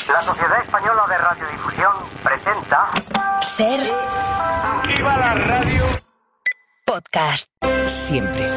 La Sociedad Española de Radiodifusión presenta... Ser. ¡Viva la radio! Podcast. Siempre.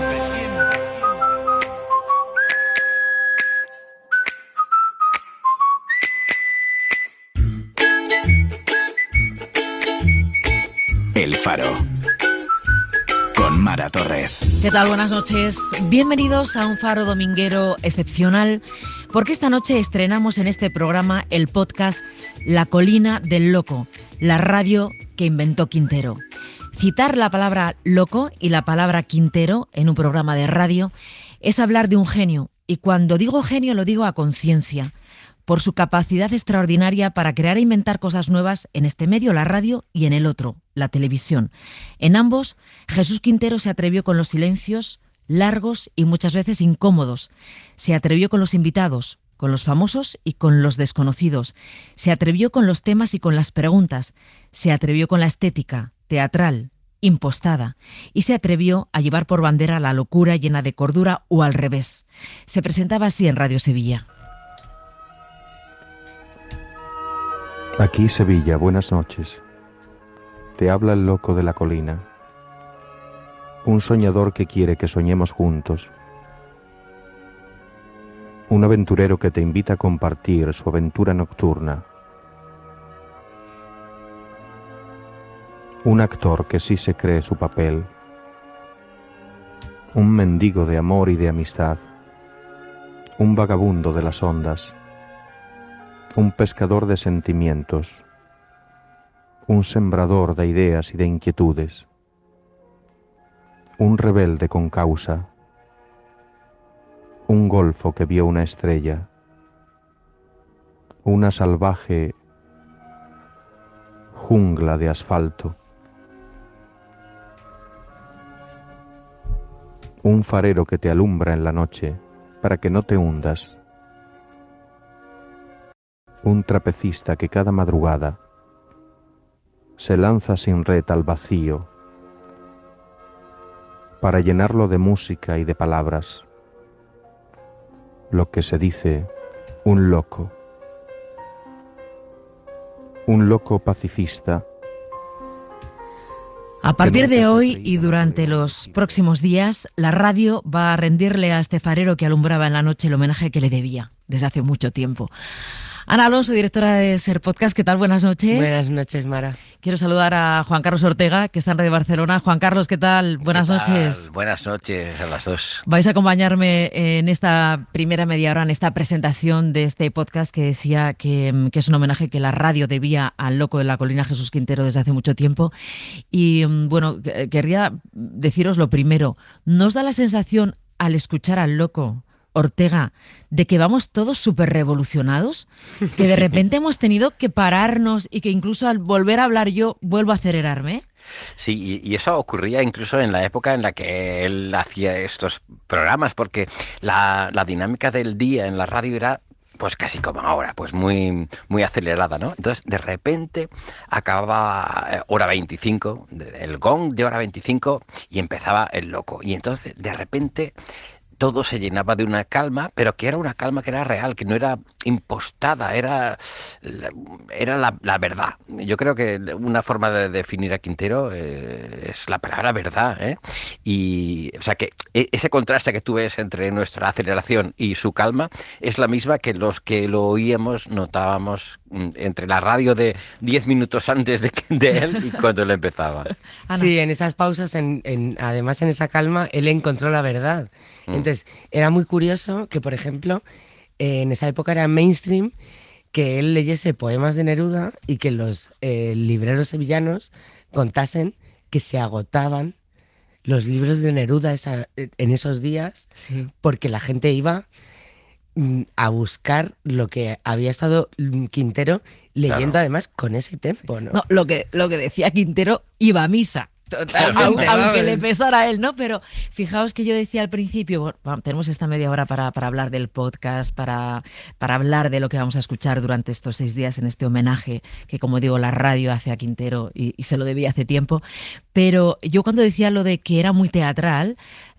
El Faro. Con Mara Torres. ¿Qué tal? Buenas noches. Bienvenidos a un Faro dominguero excepcional, porque esta noche estrenamos en este programa el podcast La Colina del Loco, la radio que inventó Quintero. Citar la palabra loco y la palabra Quintero en un programa de radio es hablar de un genio, y cuando digo genio lo digo a conciencia, por su capacidad extraordinaria para crear e inventar cosas nuevas en este medio, la radio, y en el otro, la televisión. En ambos, Jesús Quintero se atrevió con los silencios largos y muchas veces incómodos. Se atrevió con los invitados, con los famosos y con los desconocidos. Se atrevió con los temas y con las preguntas. Se atrevió con la estética, teatral, impostada. Y se atrevió a llevar por bandera la locura llena de cordura o al revés. Se presentaba así en Radio Sevilla. Aquí Sevilla, buenas noches. Te habla el loco de la colina. Un soñador que quiere que soñemos juntos. Un aventurero que te invita a compartir su aventura nocturna. Un actor que sí se cree su papel. Un mendigo de amor y de amistad. Un vagabundo de las ondas. Un pescador de sentimientos, un sembrador de ideas y de inquietudes, un rebelde con causa, un golfo que vio una estrella, una salvaje jungla de asfalto, un farero que te alumbra en la noche para que no te hundas, un trapecista que cada madrugada se lanza sin red al vacío para llenarlo de música y de palabras, lo que se dice un loco pacifista. A partir de hoy y durante los próximos días, la radio va a rendirle a este farero que alumbraba en la noche el homenaje que le debía desde hace mucho tiempo. Ana Alonso, directora de Ser Podcast, ¿qué tal? Buenas noches. Buenas noches, Mara. Quiero saludar a Juan Carlos Ortega, que está en Radio Barcelona. Juan Carlos, ¿qué tal? Buenas noches. Buenas noches a las dos. Vais a acompañarme en esta primera media hora, en esta presentación de este podcast que decía que es un homenaje que la radio debía al loco de la colina, Jesús Quintero, desde hace mucho tiempo. Y bueno, querría deciros lo primero. ¿No os da la sensación al escuchar al loco Ortega de que vamos todos súper revolucionados? Que de repente hemos tenido que pararnos y que incluso al volver a hablar yo vuelvo a acelerarme. Sí, y eso ocurría incluso en la época en la que él hacía estos programas, porque la dinámica del día en la radio era pues casi como ahora, pues muy, muy acelerada, ¿no? Entonces, de repente acababa hora 25, el gong de hora 25 y empezaba el loco. Y entonces, de repente todo se llenaba de una calma, pero que era una calma que era real, que no era impostada, era la verdad. Yo creo que una forma de definir a Quintero es la palabra verdad, ¿eh? Y, o sea, que ese contraste que tú ves entre nuestra aceleración y su calma es la misma que los que lo oíamos notábamos entre la radio de 10 minutos antes de él y cuando él empezaba. Sí, en esas pausas, además en esa calma, él encontró la verdad. Entonces, era muy curioso que, por ejemplo, en esa época era mainstream que él leyese poemas de Neruda y que los libreros sevillanos contasen que se agotaban los libros de Neruda en esos días, sí, porque la gente iba a buscar lo que había estado Quintero leyendo, claro, además con ese tempo, ¿no? No, lo que decía Quintero, iba a misa. Totalmente, aunque le vamos. pesara a él, ¿no? Pero fijaos que yo decía al principio, bueno, tenemos esta media hora para hablar del podcast, para hablar de lo que vamos a escuchar durante estos 6 días en este homenaje que, como digo, la radio hace a Quintero y se lo debía hace tiempo. Pero yo cuando decía lo de que era muy teatral,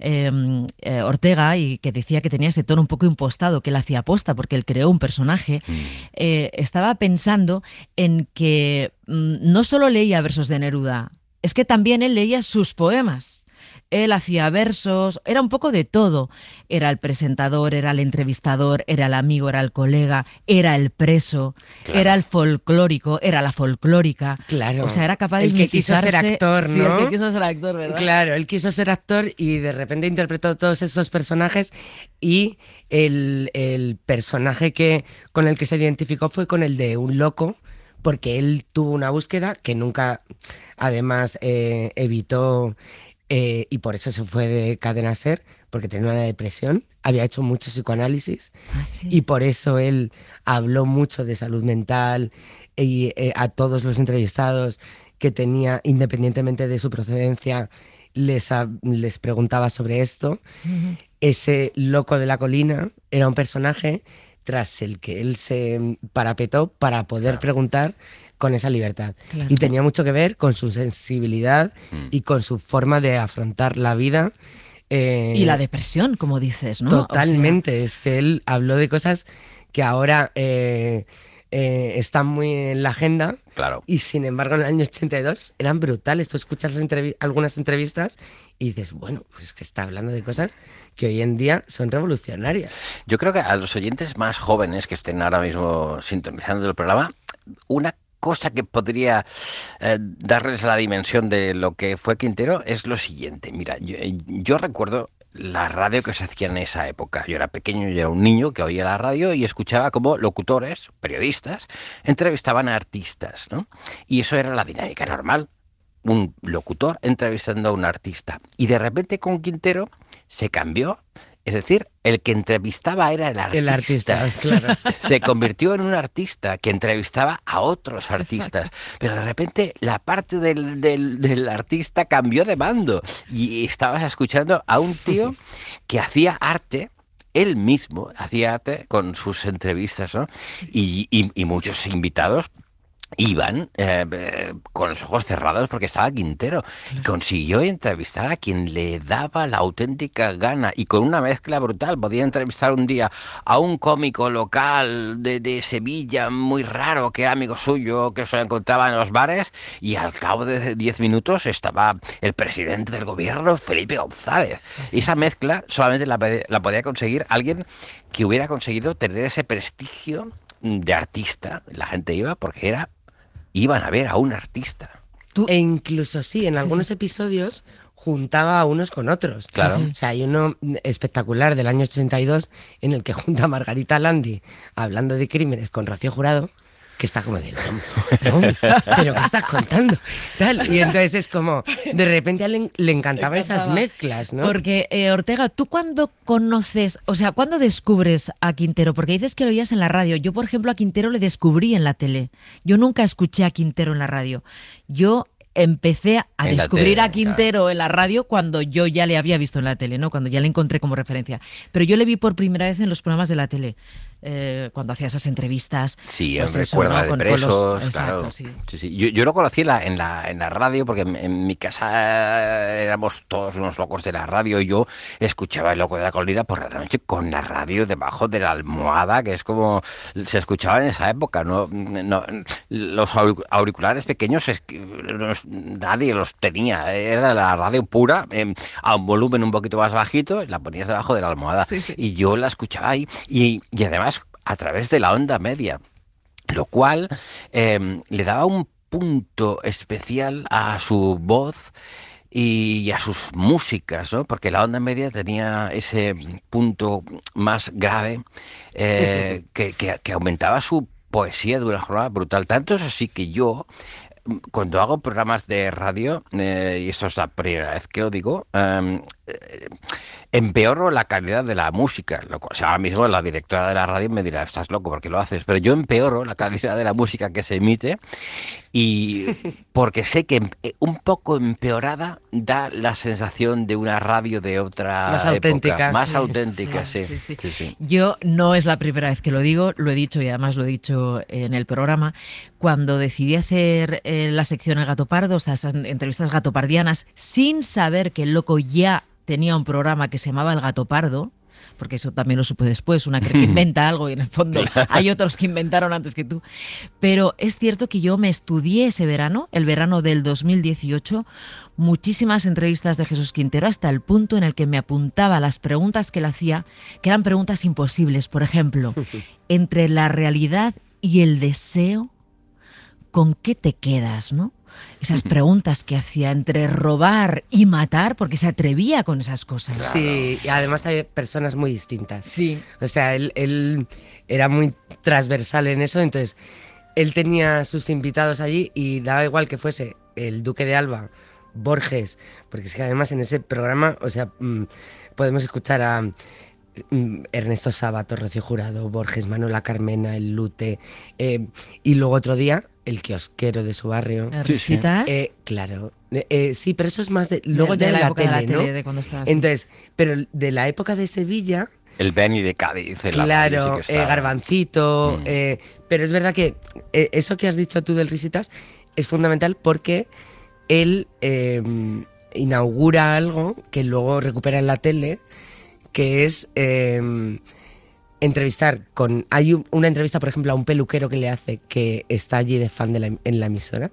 Ortega, y que decía que tenía ese tono un poco impostado, que él hacía aposta porque él creó un personaje, estaba pensando en que no solo leía versos de Neruda, es que también él leía sus poemas. Él hacía versos, era un poco de todo. Era el presentador, era el entrevistador, era el amigo, era el colega, era el preso, Claro. era el folclórico, era la folclórica. Claro. O sea, era capaz de El que quiso ser mimetizarse- actor, Sí, ¿no? el que quiso ser actor, ¿verdad? Claro, él quiso ser actor y de repente interpretó todos esos personajes y el personaje con el que se identificó fue con el de un loco, porque él tuvo una búsqueda que nunca, además, evitó y por eso se fue de Cadena Ser, porque tenía una depresión, había hecho mucho psicoanálisis Ah, sí. y por eso él habló mucho de salud mental y a todos los entrevistados que tenía, independientemente de su procedencia, les preguntaba sobre esto. Ujú. Ese loco de la colina era un personaje tras el que él se parapetó para poder preguntar con esa libertad. Claro. Y tenía mucho que ver con su sensibilidad y con su forma de afrontar la vida. Y la depresión, como dices, ¿no? O sea, Totalmente, es que él habló de cosas que ahora están muy en la agenda Claro. y sin embargo en el año 82 eran brutales. Tú escuchas algunas entrevistas y dices, bueno, pues es que está hablando de cosas que hoy en día son revolucionarias. Yo creo que a los oyentes más jóvenes que estén ahora mismo sintonizando el programa, una cosa que podría darles la dimensión de lo que fue Quintero es lo siguiente. Mira, yo recuerdo la radio que se hacía en esa época. Yo era pequeño, yo era un niño que oía la radio y escuchaba cómo locutores, periodistas, entrevistaban a artistas, ¿no? Y eso era la dinámica normal. Un locutor entrevistando a un artista. Y de repente con Quintero se cambió. Es decir, el que entrevistaba era el artista. El artista, claro. Se convirtió en un artista que entrevistaba a otros artistas. Pero de repente la parte del artista cambió de bando. Y estabas escuchando a un tío que hacía arte. Él mismo hacía arte con sus entrevistas, ¿no? Y muchos invitados iban con los ojos cerrados porque estaba Quintero. Y consiguió entrevistar a quien le daba la auténtica gana y con una mezcla brutal. Podía entrevistar un día a un cómico local de Sevilla muy raro que era amigo suyo, que se lo encontraba en los bares, y al cabo de 10 minutos estaba el presidente del gobierno, Felipe González. Y esa mezcla solamente la podía conseguir alguien que hubiera conseguido tener ese prestigio de artista. La gente iba porque iban a ver a un artista. E incluso sí, en algunos episodios juntaba a unos con otros. Claro. O sea, hay uno espectacular del año 82 en el que junta a Margarita Landi hablando de crímenes con Rocío Jurado, que está como de, no, pero ¿qué estás contando? Tal. Y entonces es como, de repente a él le encantaban esas mezclas, ¿no? Porque, Ortega, ¿tú cuándo conoces, o sea, cuándo descubres a Quintero? Porque dices que lo oías en la radio. Yo, por ejemplo, a Quintero le descubrí en la tele. Yo nunca escuché a Quintero en la radio. Yo empecé a En la descubrir tele, a Quintero en la radio cuando yo ya le había visto en la tele, ¿no? Cuando ya le encontré como referencia. Pero yo le vi por primera vez en los programas de la tele, cuando hacía esas entrevistas. Sí, pues me eso, recuerda ¿no? de Con los- presos, exacto, claro. sí. Sí, sí. Yo lo conocí en la radio porque en mi casa éramos todos unos locos de la radio y yo escuchaba El Loco de la Colina por la noche con la radio debajo de la almohada, que es como se escuchaba en esa época, ¿no? Los auriculares pequeños nadie los tenía, era la radio pura, a un volumen un poquito más bajito, la ponías debajo de la almohada y yo la escuchaba ahí y además a través de la onda media, lo cual le daba un punto especial a su voz y a sus músicas, ¿no? Porque la onda media tenía ese punto más grave que aumentaba su poesía de una forma brutal. Tanto es así que yo cuando hago programas de radio, y eso es la primera vez que lo digo, empeoro la calidad de la música. O sea, ahora mismo la directora de la radio me dirá, estás loco, ¿por qué lo haces? Pero yo empeoro la calidad de la música que se emite, y porque sé que un poco empeorada da la sensación de una radio de otra más época, auténtica. más auténtica, sí. Sí. Yo no es la primera vez que lo digo, lo he dicho y además lo he dicho en el programa. Cuando decidí hacer la sección El Gato Pardo, estas entrevistas gatopardianas, sin saber que el loco ya tenía un programa que se llamaba El Gato Pardo, porque eso también lo supe después, una cree que inventa algo y en el fondo hay otros que inventaron antes que tú. Pero es cierto que yo me estudié ese verano, el verano del 2018, muchísimas entrevistas de Jesús Quintero hasta el punto en el que me apuntaba las preguntas que él hacía, que eran preguntas imposibles. Por ejemplo, entre la realidad y el deseo, ¿con qué te quedas, no? Esas preguntas que hacía entre robar y matar, porque se atrevía con esas cosas. Sí, y además hay personas muy distintas. Sí. O sea, él era muy transversal en eso, entonces él tenía sus invitados allí y daba igual que fuese el Duque de Alba, Borges, porque es que además en ese programa, o sea, podemos escuchar a Ernesto Sábato, Rocío Jurado, Borges, Manuela Carmena, el Lute, y luego otro día el kiosquero de su barrio. ¿Risitas? Claro. Sí, pero eso es más de luego de ya la de época de la tele, ¿no? tele, de cuando estaba así. Entonces, pero de la época de Sevilla, El Beni de Cádiz. claro, Garbancito, pero es verdad que eso que has dicho tú del Risitas es fundamental porque él inaugura algo que luego recupera en la tele, que es entrevistar con... Hay una entrevista, por ejemplo, a un peluquero que le hace, que está allí de fan en la emisora,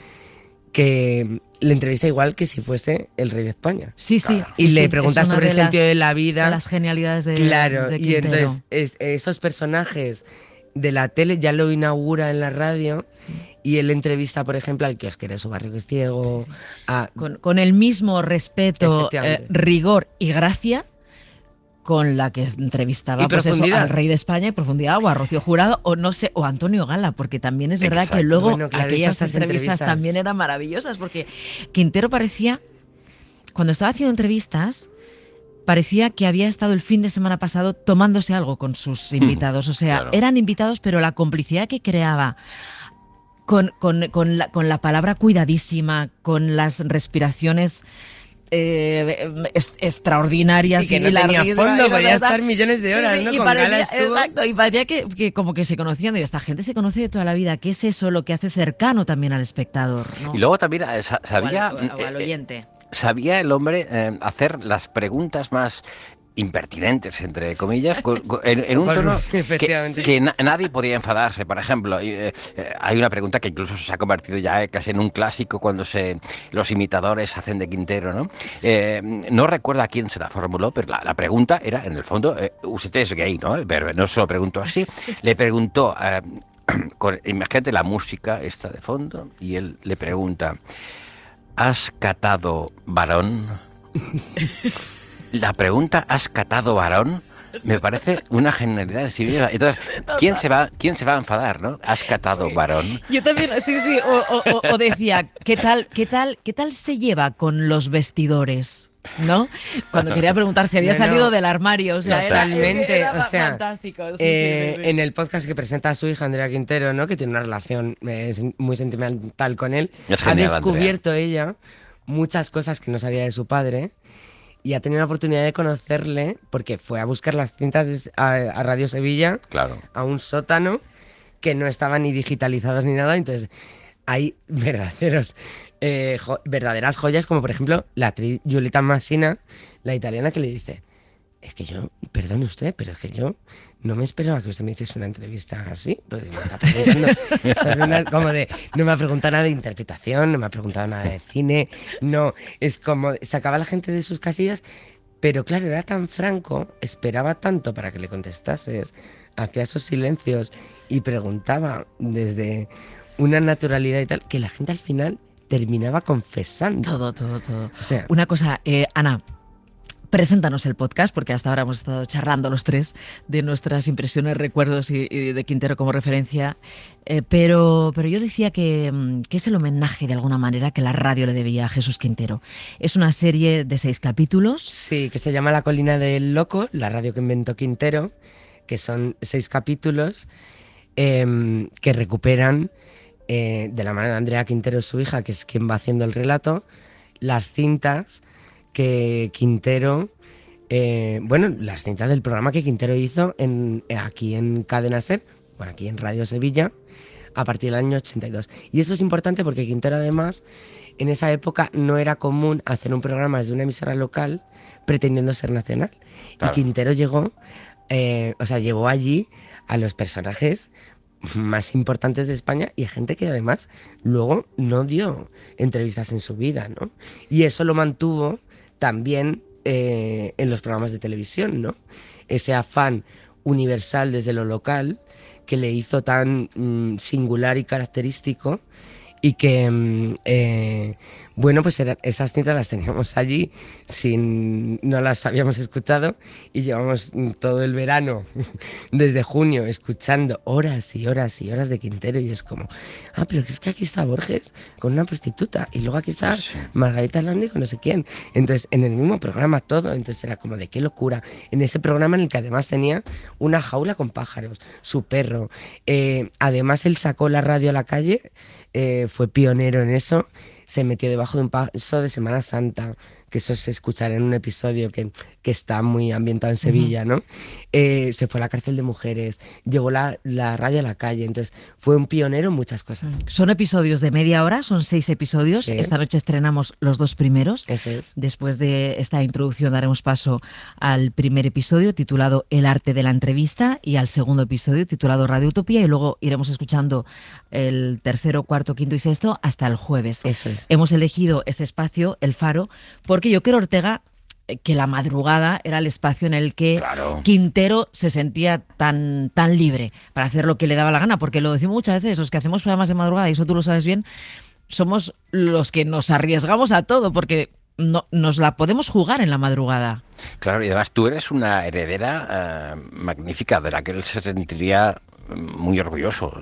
que le entrevista igual que si fuese el rey de España. Sí. Y le pregunta sobre el sentido de la vida. De las genialidades de Claro, de y Quintero. entonces esos personajes de la tele ya lo inaugura en la radio, y él entrevista, por ejemplo, al kiosquero de su barrio que es ciego. Con el mismo respeto, Efectivamente. rigor y gracia con la que entrevistaba Y pues eso, profundidad. al rey de España, y profundidad, o a Rocío Jurado, o no sé, o a Antonio Gala, porque también es verdad Exacto. que luego Bueno, claro, aquellas todas esas entrevistas también eran maravillosas, porque Quintero parecía, cuando estaba haciendo entrevistas, parecía que había estado el fin de semana pasado tomándose algo con sus invitados. O sea, Claro. eran invitados, pero la complicidad que creaba con la palabra cuidadísima, con las respiraciones extraordinarias Y que no tenía larguísimas, fondo, y podía tal. estar millones de horas, Sí, ¿no? y Con parecía, Gala estuvo... exacto, y parecía que como que se conocían. Y esta gente se conoce de toda la vida. ¿Qué es eso lo que hace cercano también al espectador, ¿no? Y luego también O sabía... o al oyente. Sabía el hombre hacer las preguntas más impertinentes, entre comillas, en un tono Efectivamente. que nadie podía enfadarse. Por ejemplo, hay una pregunta que incluso se ha convertido ya casi en un clásico cuando los imitadores hacen de Quintero, ¿no? No recuerdo a quién se la formuló, pero la pregunta era, en el fondo, usted es gay, ¿no? Pero no se lo preguntó así. Le preguntó, imagínate la música esta de fondo, y él le pregunta: ¿has catado varón? La pregunta ¿has catado varón? Me parece una genialidad en sí misma. Entonces, ¿quién se va a enfadar, no? ¿Has catado varón? Yo también, sí. O decía, ¿qué tal se lleva con los vestidores? ¿No? Cuando quería preguntar si había No, salido del armario. O sea, totalmente, era o sea, fantástico. Sí. En el podcast que presenta a su hija Andrea Quintero, ¿no? Que tiene una relación muy sentimental con él, Es ha genial, descubierto ella muchas cosas que no sabía de su padre, y ha tenido la oportunidad de conocerle porque fue a buscar las cintas a Radio Sevilla, Claro. a un sótano que no estaban ni digitalizados ni nada. Entonces hay verdaderas joyas, como por ejemplo la actriz Giulietta Massina, la italiana, que le dice: es que yo, perdone usted, pero es que yo no me esperaba que usted me hiciese una entrevista así, porque me está preguntando sobre no me ha preguntado nada de interpretación, no me ha preguntado nada de cine, no, es como sacaba a la gente de sus casillas, pero claro, era tan franco, esperaba tanto para que le contestases, hacía esos silencios y preguntaba desde una naturalidad y tal, que la gente al final terminaba confesando. Todo. O sea, Una cosa, Ana, Preséntanos el podcast, porque hasta ahora hemos estado charlando los tres de nuestras impresiones, recuerdos y de Quintero como referencia, pero yo decía que es el homenaje de alguna manera que la radio le debía a Jesús Quintero. Es una serie de 6 capítulos. Sí, que se llama La colina del loco, la radio que inventó Quintero, que son 6 capítulos que recuperan de la mano de Andrea Quintero, su hija, que es quien va haciendo el relato, las cintas que Quintero, las cintas del programa que Quintero hizo aquí en Cadena Ser, aquí en Radio Sevilla, a partir del año 82. Y eso es importante porque Quintero, además, en esa época no era común hacer un programa desde una emisora local pretendiendo ser nacional. Claro. Y Quintero llevó allí a los personajes más importantes de España y a gente que además luego no dio entrevistas en su vida, ¿no? Y eso lo mantuvo también en los programas de televisión, ¿no? Ese afán universal desde lo local que le hizo tan singular y característico, y que, esas cintas las teníamos allí, no las habíamos escuchado, y llevamos todo el verano, desde junio, escuchando horas y horas y horas de Quintero, y es como, pero es que aquí está Borges con una prostituta, y luego aquí está Margarita Landi con no sé quién. Entonces, en el mismo programa todo, entonces era como de qué locura. En ese programa en el que además tenía una jaula con pájaros, su perro, además él sacó la radio a la calle, fue pionero en eso, se metió debajo de un paso de Semana Santa, que eso se escuchará en un episodio que está muy ambientado en Sevilla, ¿no? Se fue a la cárcel de mujeres, llevó la radio a la calle, entonces fue un pionero en muchas cosas. Son episodios de media hora, son 6 episodios, sí. Esta noche estrenamos los 2 primeros. Eso es. Después de esta introducción daremos paso al primer episodio titulado El arte de la entrevista y al segundo episodio titulado Radio Utopía, y luego iremos escuchando el tercero, cuarto, quinto y sexto hasta el jueves. Eso es. Hemos elegido este espacio, El Faro, porque yo creo, Ortega, que la madrugada era el espacio en el que Quintero se sentía tan libre para hacer lo que le daba la gana, porque lo decimos muchas veces, los que hacemos programas de madrugada, y eso tú lo sabes bien, somos los que nos arriesgamos a todo, porque no, nos la podemos jugar en la madrugada. Claro, y además tú eres una heredera magnífica, de la que él se sentiría muy orgulloso.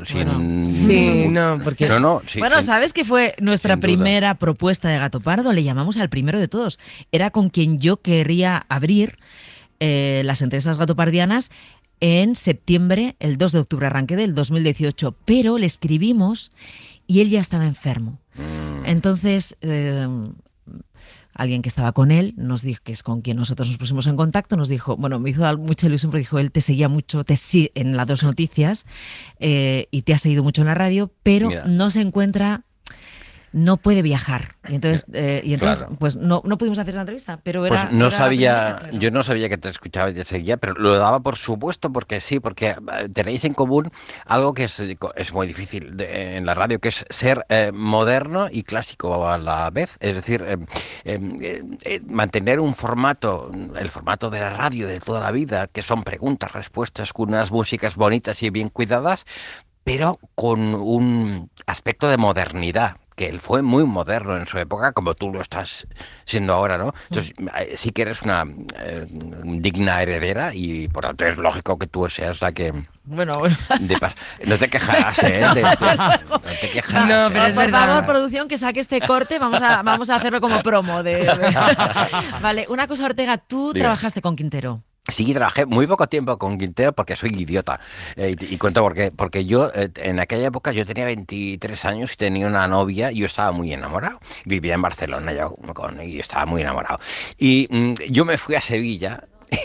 ¿Sabes qué fue nuestra primera propuesta de Gato Pardo? Le llamamos al primero de todos. Era con quien yo quería abrir las entrevistas gatopardianas en septiembre, el 2 de octubre arranqué del 2018, pero le escribimos y él ya estaba enfermo. Entonces, alguien que estaba con él nos dijo, que es con quien nosotros nos pusimos en contacto, nos dijo, me hizo mucha ilusión porque dijo, él te seguía mucho, en las 2 noticias, y te ha seguido mucho en la radio, pero no se encuentra, no puede viajar. Y entonces, claro, pues no pudimos hacer esa entrevista, pero yo no sabía que te escuchaba y te seguía, pero lo daba por supuesto porque tenéis en común algo que es muy difícil en la radio, que es ser moderno y clásico a la vez. Es decir, mantener un formato, el formato de la radio de toda la vida, que son preguntas, respuestas, con unas músicas bonitas y bien cuidadas, pero con un aspecto de modernidad, que él fue muy moderno en su época, como tú lo estás siendo ahora, ¿no? Entonces, sí que eres una digna heredera, y por tanto es lógico que tú seas la que... no te quejarás, ¿eh? No te quejarás. No, pero es verdad. Por favor, producción, que saque este corte, vamos a hacerlo como promo. Vale, una cosa, Ortega, tú trabajaste con Quintero. Sí, trabajé muy poco tiempo con Quintero porque soy idiota. Y cuento por qué. Porque yo, en aquella época, yo tenía 23 años y tenía una novia y yo estaba muy enamorado. Vivía en Barcelona y estaba muy enamorado. Y yo me fui a Sevilla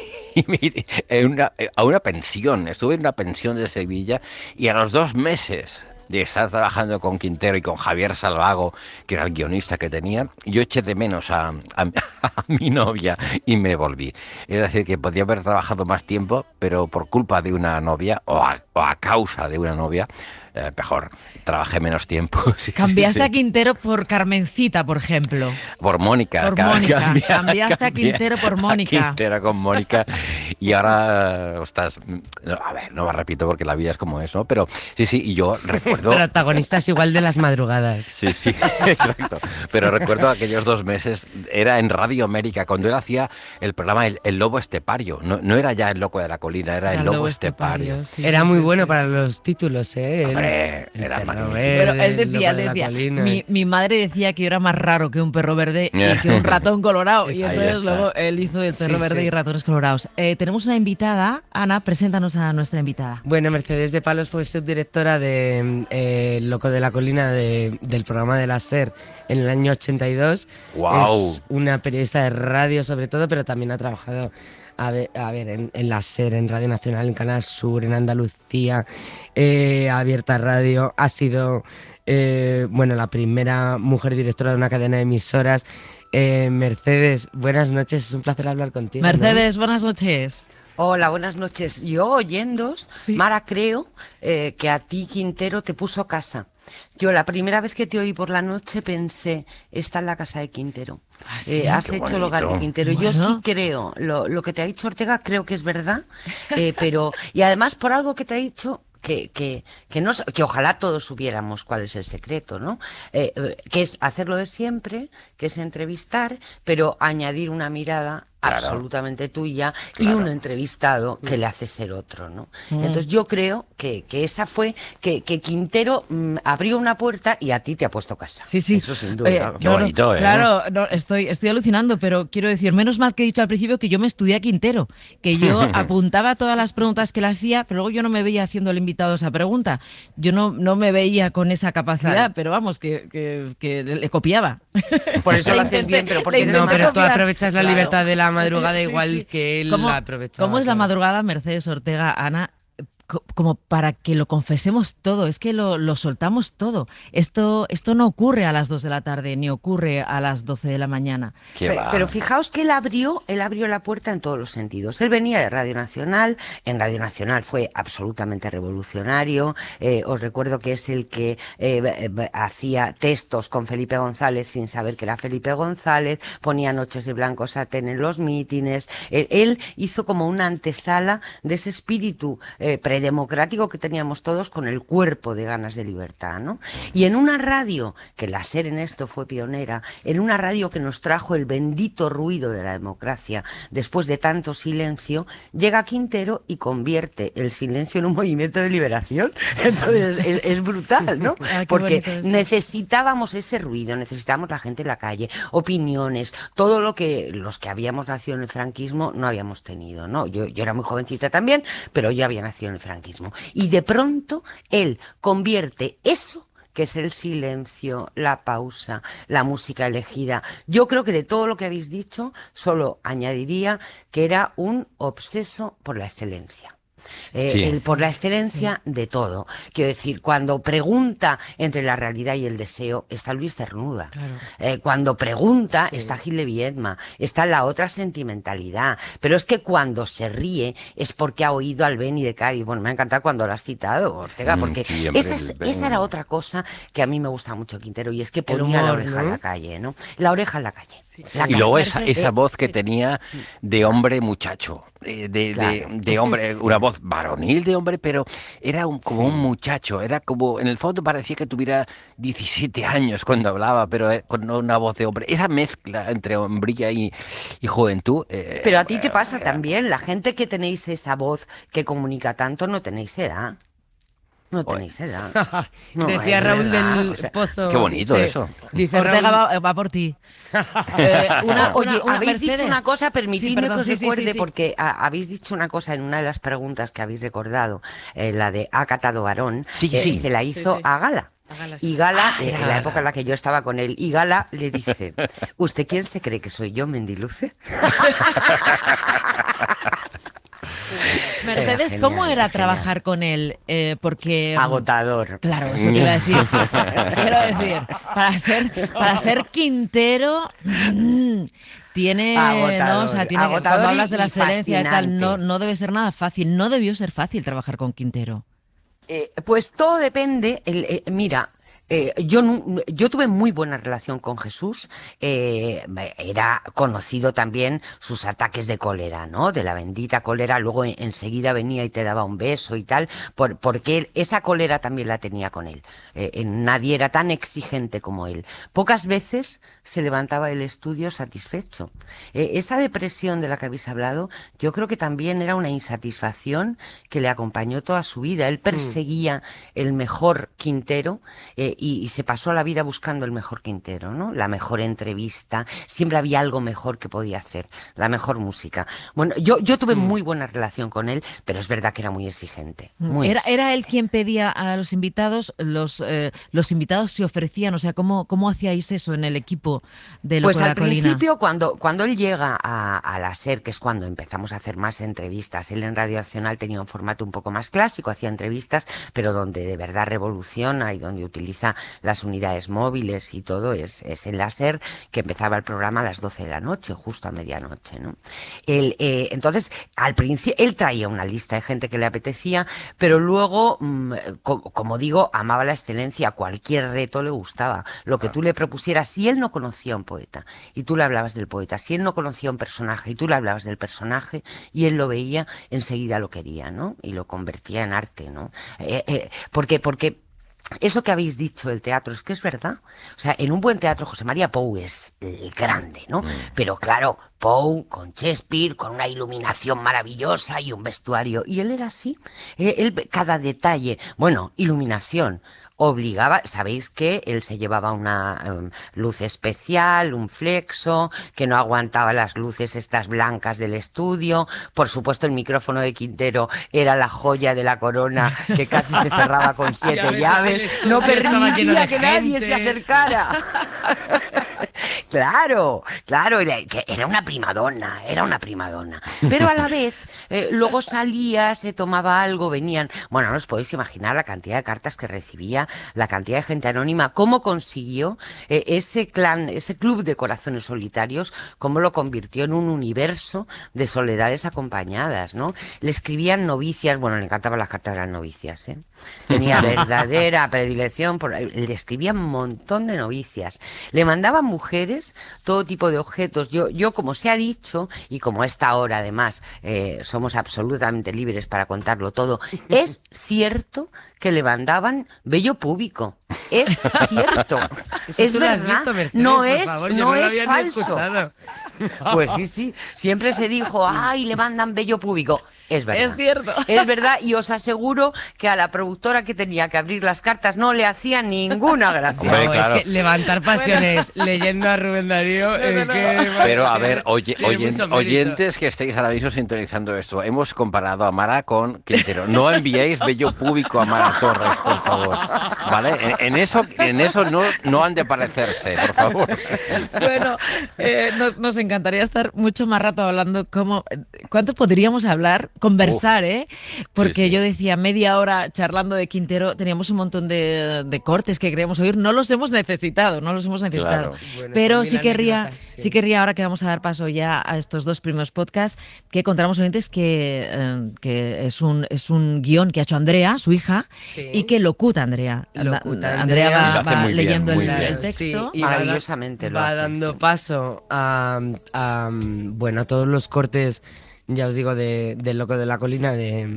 a una pensión. Estuve en una pensión de Sevilla y a los 2 meses de estar trabajando con Quintero y con Javier Salvago, que era el guionista que tenía, yo eché de menos a mi novia y me volví. Es decir, que podía haber trabajado más tiempo, pero por culpa de una novia o a causa de una novia, mejor, trabajé menos tiempo. Cambiaste a Quintero por Carmencita, por ejemplo. Por Mónica. Cambiaste a Quintero por Mónica. Quintero con Mónica. Y ahora, no me repito porque la vida es como es, ¿no? Pero sí, y yo recuerdo recuerdo... Protagonistas igual de las madrugadas. Sí, sí, exacto. Pero recuerdo aquellos 2 meses, era en Radio América, cuando él hacía el programa El Lobo Estepario. No era ya El Loco de la Colina, era El Lobo Estepario. Sí, era muy bueno para los títulos, ¿eh? Hombre, era magnífico. Pero él decía, mi madre decía que yo era más raro que un perro verde y que un ratón colorado. Y entonces luego él hizo el perro verde y ratones colorados. Tenemos una invitada. Ana, preséntanos a nuestra invitada. Bueno, Mercedes de Palos fue subdirectora de El Loco de la Colina del programa de la SER en el año 82. ¡Wow! Es una periodista de radio sobre todo, pero también ha trabajado en la SER, en Radio Nacional, en Canal Sur, en Andalucía, Abierta Radio. Ha sido la primera mujer directora de una cadena de emisoras. Mercedes, buenas noches, es un placer hablar contigo. Mercedes, buenas noches. Hola, buenas noches. Yo oyéndos, Mara, creo que a ti Quintero te puso casa. Yo la primera vez que te oí por la noche pensé, esta es la casa de Quintero. Has hecho el hogar de Quintero. Bueno. Yo sí creo, lo que te ha dicho Ortega creo que es verdad, pero y además por algo que te ha dicho... Que ojalá todos supiéramos cuál es el secreto, ¿no? Que es hacerlo de siempre, que es entrevistar, pero añadir una mirada absolutamente tuya y un entrevistado que le hace ser otro, ¿no? Entonces yo creo que esa fue que Quintero abrió una puerta y a ti te ha puesto casa. Sí. Eso sin duda. Qué bonito, ¿eh? Claro, estoy alucinando, pero quiero decir, menos mal que he dicho al principio que yo me estudié a Quintero, que yo apuntaba todas las preguntas que le hacía, pero luego yo no me veía haciendo el invitado esa pregunta. Yo no me veía con esa capacidad, pero vamos, que le copiaba. Por eso lo haces bien, pero porque pero tú aprovechas la libertad de la madrugada igual que él la aprovechaba. ¿Cómo es la madrugada, Mercedes Ortega, Ana? Como para que lo confesemos todo, es que lo soltamos todo. Esto no ocurre a las 2 de la tarde, ni ocurre a las 12 de la mañana. Pero fijaos que él abrió la puerta en todos los sentidos. Él venía de Radio Nacional, en Radio Nacional fue absolutamente revolucionario. Os recuerdo que es el que hacía textos con Felipe González sin saber que era Felipe González, ponía Noches de Blanco Satén en los mítines. Él hizo como una antesala de ese espíritu democrático que teníamos todos con el cuerpo de ganas de libertad, ¿no? Y en una radio, que la SER en esto fue pionera, en una radio que nos trajo el bendito ruido de la democracia, después de tanto silencio, llega Quintero y convierte el silencio en un movimiento de liberación. Entonces es brutal, ¿no? Porque necesitábamos ese ruido, necesitábamos la gente en la calle, opiniones, todo lo que los que habíamos nacido en el franquismo no habíamos tenido, ¿no? Yo era muy jovencita también, pero yo había nacido en el franquismo. Y de pronto él convierte eso, que es el silencio, la pausa, la música elegida. Yo creo que de todo lo que habéis dicho, solo añadiría que era un obseso por la excelencia. Por la excelencia de todo. Quiero decir, cuando pregunta entre la realidad y el deseo, está Luis Cernuda. Claro. Cuando pregunta, está Gil de Viedma, está la otra sentimentalidad. Pero es que cuando se ríe es porque ha oído al Beni de Cádiz. Bueno, me ha encantado cuando lo has citado, Ortega, porque esa era otra cosa que a mí me gusta mucho Quintero, y es que ponía la oreja en la calle, ¿no? La oreja en la calle. Y luego esa voz que tenía de hombre muchacho, de hombre, una voz varonil de hombre, pero era como un muchacho, era como, en el fondo parecía que tuviera 17 años cuando hablaba, pero con una voz de hombre. Esa mezcla entre hombría y juventud. Pero a ti te pasa también, la gente que tenéis esa voz que comunica tanto, no tenéis edad. No tenéis edad. No, decía Raúl del Pozo. Qué bonito eso. Dice Ortega va por ti. Oye, habéis dicho una cosa, permitidme que os recuerde, porque habéis dicho una cosa en una de las preguntas que habéis recordado, la de ¿ha catado varón? Se la hizo a Gala. Y Gala, en la época en la que yo estaba con él, y Gala le dice, ¿usted quién se cree que soy yo, Mendiluce? Mercedes, genial, ¿cómo era trabajar con él? Porque agotador. Claro, eso te iba a decir. Quiero decir, para ser Quintero tiene, agotador, ¿no? O sea, tiene agotador, cuando hablas de la excelencia y fascinante. tal, no debe ser nada fácil. No debió ser fácil trabajar con Quintero. Pues todo depende. Mira, Yo tuve muy buena relación con Jesús. Era conocido también sus ataques de cólera, ¿no? De la bendita cólera. Luego enseguida venía y te daba un beso y tal, porque esa cólera también la tenía con él. Nadie era tan exigente como él. Pocas veces se levantaba del estudio satisfecho. Esa depresión de la que habéis hablado, yo creo que también era una insatisfacción que le acompañó toda su vida. Él perseguía el mejor Quintero, y se pasó la vida buscando el mejor Quintero, ¿no? La mejor entrevista, siempre había algo mejor que podía hacer, la mejor música. Bueno, yo tuve muy buena relación con él, pero es verdad que era muy exigente. ¿Era él quien pedía a los invitados? Los invitados se ofrecían, o sea, ¿cómo hacíais eso en el equipo de Loco Pues de la al Colina? principio, cuando él llega a la SER, que es cuando empezamos a hacer más entrevistas, él en Radio Nacional tenía un formato un poco más clásico, hacía entrevistas, pero donde de verdad revoluciona y donde utiliza las unidades móviles y todo, es en la SER, que empezaba el programa a las 12 de la noche, justo a medianoche, ¿no? Entonces, al principio, él traía una lista de gente que le apetecía, pero luego, como digo, amaba la excelencia, cualquier reto le gustaba. Lo que tú le propusieras, si él no conocía a un poeta y tú le hablabas del poeta, si él no conocía a un personaje y tú le hablabas del personaje y él lo veía, enseguida lo quería, ¿no? Y lo convertía en arte, ¿no? Porque eso que habéis dicho del teatro es que es verdad. O sea, en un buen teatro José María Pou es el grande, ¿no? Pero claro, Pou con Shakespeare, con una iluminación maravillosa y un vestuario. Y él era así. Cada detalle, bueno, iluminación. Obligaba, sabéis que él se llevaba una luz especial, un flexo, que no aguantaba las luces estas blancas del estudio. Por supuesto, el micrófono de Quintero era la joya de la corona, que casi se cerraba con 7 llaves. No permitía que nadie se acercara. Claro, era una primadonna, Pero a la vez, luego salía, se tomaba algo, venían... Bueno, no os podéis imaginar la cantidad de cartas que recibía, la cantidad de gente anónima, cómo consiguió ese club de corazones solitarios, cómo lo convirtió en un universo de soledades acompañadas, ¿no? Le escribían novicias, bueno, le encantaban las cartas de las novicias, ¿eh? Tenía verdadera predilección, le escribían un montón de novicias, le mandaban mujeres todo tipo de objetos. Yo, como se ha dicho, y como a esta hora además somos absolutamente libres para contarlo todo, es cierto que le mandaban vello púbico. Es cierto, es verdad, Mercedes, no por es, favor, yo no lo es había ni falso. escuchado. Pues sí, siempre se dijo, ay, le mandan vello púbico. Es verdad. Es cierto. Es verdad, y os aseguro que a la productora que tenía que abrir las cartas no le hacía ninguna gracia. Hombre, No, claro. es que levantar pasiones leyendo a Rubén Darío es que... Pero a ver, tiene mucho mérito. oyentes que estéis ahora mismo sintonizando esto, hemos comparado a Mara con Quintero. No enviéis vello público a Mara Torres, por favor. ¿Vale? En eso no han de parecerse, por favor. Bueno, nos encantaría estar mucho más rato hablando. ¿Cuánto podríamos hablar? Conversar, porque Sí. yo decía media hora charlando de Quintero, teníamos un montón de cortes que queríamos oír, no los hemos necesitado. Claro. Bueno, Pero son sí mil querría, anécdotas, ahora que vamos a dar paso ya a estos 2 primeros podcasts, que contáramos oyentes que es un guión que ha hecho Andrea, su hija, Sí. y que locuta Andrea. Locuta Andrea Andrea. Y lo hace va muy bien, leyendo muy el bien. texto. y Maravillosamente lo va hace, dando sí. paso a todos los cortes, ya os digo, del Loco de la Colina,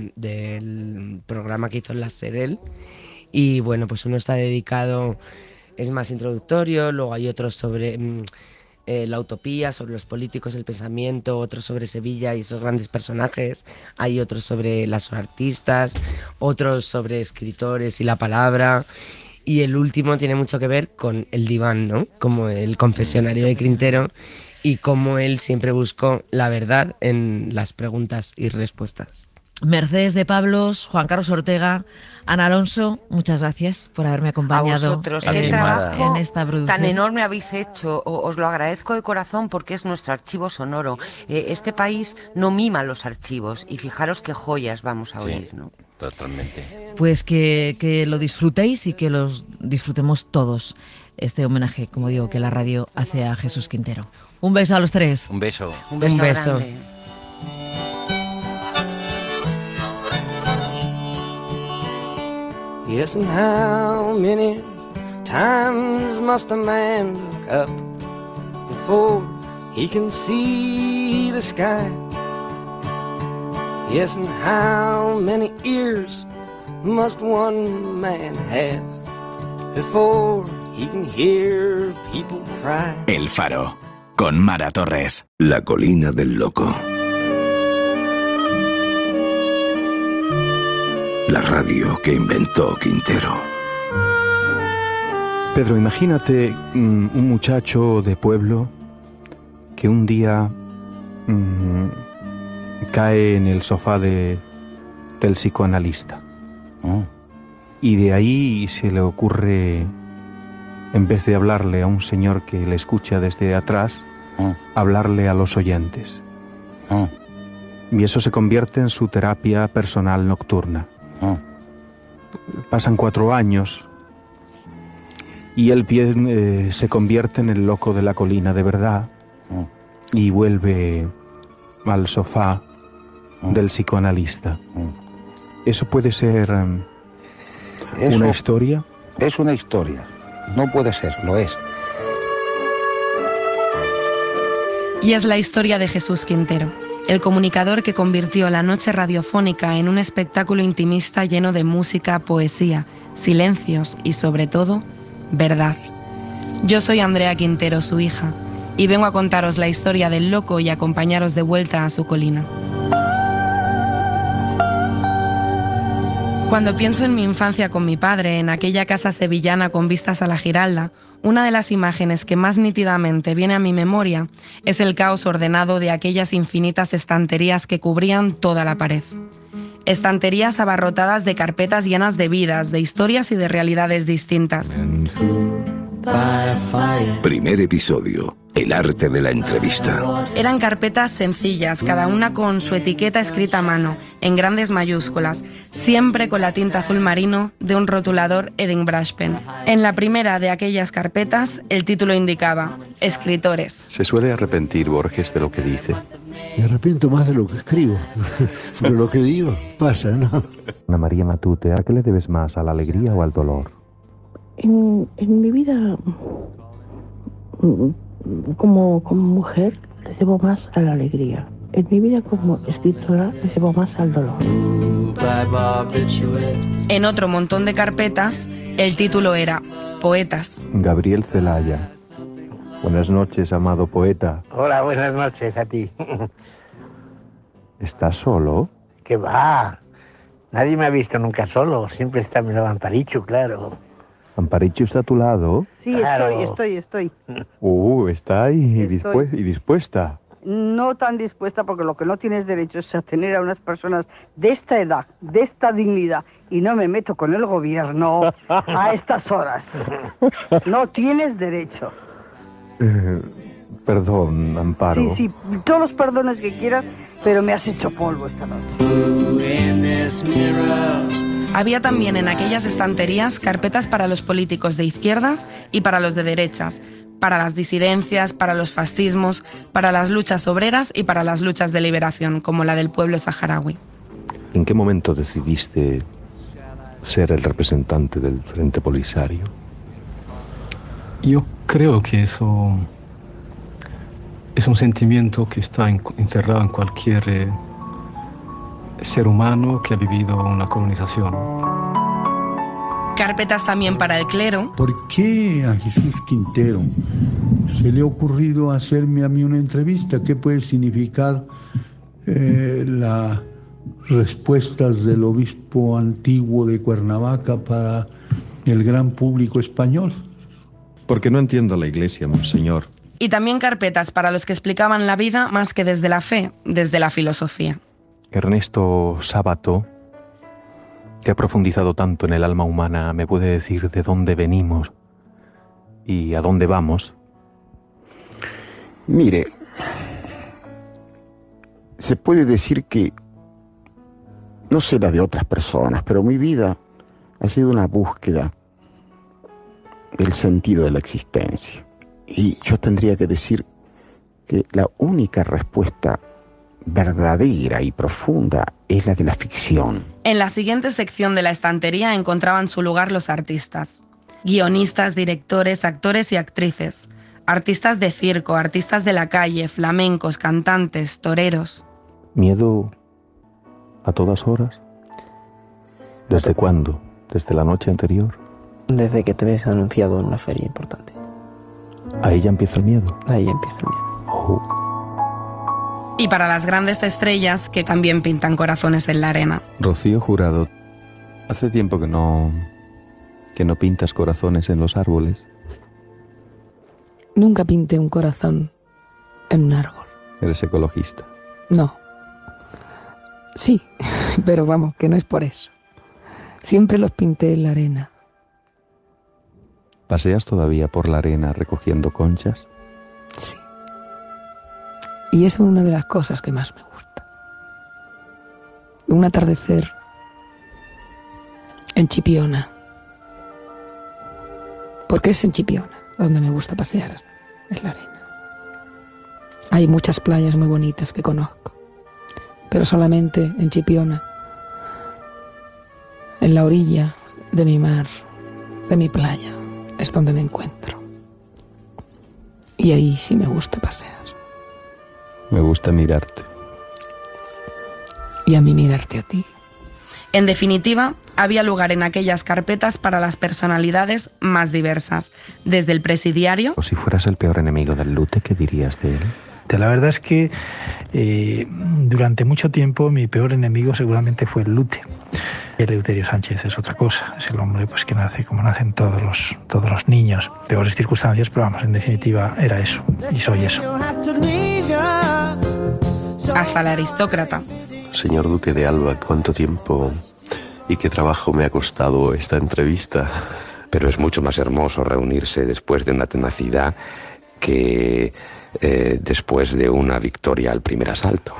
del programa que hizo en la SER. Y bueno, pues uno está dedicado, es más introductorio, luego hay otros sobre la utopía, sobre los políticos, el pensamiento, otros sobre Sevilla y esos grandes personajes, hay otros sobre las artistas, otros sobre escritores y la palabra. Y el último tiene mucho que ver con el diván, ¿no? Como el confesionario de Quintero, y cómo él siempre buscó la verdad en las preguntas y respuestas. Mercedes de Pablos, Juan Carlos Ortega, Ana Alonso, muchas gracias por haberme A acompañado vosotros, A qué ti, trabajo en esta producción. tan enorme habéis hecho. Os lo agradezco de corazón porque es nuestro archivo sonoro. Este país no mima los archivos y fijaros qué joyas vamos a oír, ¿no? Totalmente. Pues que lo disfrutéis y que los disfrutemos todos. Este homenaje, como digo, que la radio hace a Jesús Quintero. Un beso a los 3. Un beso. Un beso beso. grande. Yes, and how many times must a man look up before he can see the sky? Yes, and how many ears must one man have before he can hear people cry? El Faro, con Mara Torres. La colina del loco. La radio que inventó Quintero. Pedro, imagínate un muchacho de pueblo que un día cae en el sofá del psicoanalista. Y de ahí se le ocurre, en vez de hablarle a un señor que le escucha desde atrás, hablarle a los oyentes. Y eso se convierte en su terapia personal nocturna. Pasan 4 años y él se convierte en el loco de la colina de verdad y vuelve al sofá del psicoanalista. ¿Eso puede ser una historia? Es una historia. No puede ser, lo es. Y es la historia de Jesús Quintero, el comunicador que convirtió la noche radiofónica en un espectáculo intimista lleno de música, poesía, silencios y, sobre todo, verdad. Yo soy Andrea Quintero, su hija, y vengo a contaros la historia del loco y acompañaros de vuelta a su colina. Cuando pienso en mi infancia con mi padre, en aquella casa sevillana con vistas a la Giralda, una de las imágenes que más nítidamente viene a mi memoria es el caos ordenado de aquellas infinitas estanterías que cubrían toda la pared. Estanterías abarrotadas de carpetas llenas de vidas, de historias y de realidades distintas. Primer episodio. El arte de la entrevista. Eran carpetas sencillas, cada una con su etiqueta escrita a mano, en grandes mayúsculas, siempre con la tinta azul marino de un rotulador Edding Brush Pen. En la primera de aquellas carpetas, el título indicaba Escritores. ¿Se suele arrepentir Borges de lo que dice? Me arrepiento más de lo que escribo, pero lo que digo pasa, ¿no? Ana María Matute, ¿a qué le debes más, a la alegría o al dolor? En mi vida, como mujer, le debo más a la alegría. En mi vida como escritora, le debo más al dolor. En otro montón de carpetas, el título era Poetas. Gabriel Celaya. Buenas noches, amado poeta. Hola, buenas noches a ti. ¿Estás solo? ¿Qué va? Nadie me ha visto nunca solo. Siempre está mi Amparichu, claro. ¿Amparichu está a tu lado? Sí, claro. estoy. Está ahí dispuesta. No tan dispuesta, porque lo que no tienes derecho es a tener a unas personas de esta edad, de esta dignidad, y no me meto con el gobierno a estas horas. No tienes derecho. Perdón, Amparo. Sí, todos los perdones que quieras, pero me has hecho polvo esta noche. Había también en aquellas estanterías carpetas para los políticos de izquierdas y para los de derechas, para las disidencias, para los fascismos, para las luchas obreras y para las luchas de liberación, como la del pueblo saharaui. ¿En qué momento decidiste ser el representante del Frente Polisario? Yo creo que eso es un sentimiento que está encerrado en cualquier ser humano que ha vivido una colonización. Carpetas también para el clero. ¿Por qué a Jesús Quintero se le ha ocurrido hacerme a mí una entrevista? ¿Qué puede significar las respuestas del obispo antiguo de Cuernavaca para el gran público español? Porque no entiendo la Iglesia, monseñor. Y también carpetas para los que explicaban la vida más que desde la fe, desde la filosofía. Ernesto Sábato, que ha profundizado tanto en el alma humana, ¿me puede decir de dónde venimos y a dónde vamos? Mire, se puede decir que, no sé la de otras personas, pero mi vida ha sido una búsqueda del sentido de la existencia. Y yo tendría que decir que la única respuesta verdadera y profunda es la de la ficción. En la siguiente sección de la estantería encontraban su lugar los artistas. Guionistas, directores, actores y actrices. Artistas de circo, artistas de la calle, flamencos, cantantes, toreros. ¿Miedo a todas horas? ¿Desde cuándo? ¿Desde la noche anterior? Desde que te ves anunciado en una feria importante. ¿Ahí ya empieza el miedo? Ahí empieza el miedo. Y para las grandes estrellas que también pintan corazones en la arena. Rocío Jurado, hace tiempo que no pintas corazones en los árboles. Nunca pinté un corazón en un árbol. Eres ecologista. No. Sí, pero vamos, que no es por eso. Siempre los pinté en la arena. ¿Paseas todavía por la arena recogiendo conchas? Sí. Y eso es una de las cosas que más me gusta. Un atardecer en Chipiona. Porque es en Chipiona donde me gusta pasear, en la arena. Hay muchas playas muy bonitas que conozco, pero solamente en Chipiona, en la orilla de mi mar, de mi playa, es donde me encuentro. Y ahí sí me gusta pasear. Me gusta mirarte. Y a mí mirarte a ti. En definitiva, había lugar en aquellas carpetas para las personalidades más diversas, desde el presidiario... O si fueras el peor enemigo del Lute, ¿qué dirías de él? La verdad es que durante mucho tiempo mi peor enemigo seguramente fue el Lute. Eleuterio Sánchez es otra cosa, es el hombre pues que nace como nacen todos los niños, peores circunstancias, pero vamos, en definitiva era eso, y soy eso. Hasta el aristócrata. Señor Duque de Alba, ¿cuánto tiempo y qué trabajo me ha costado esta entrevista? Pero es mucho más hermoso reunirse después de una tenacidad que después de una victoria al primer asalto.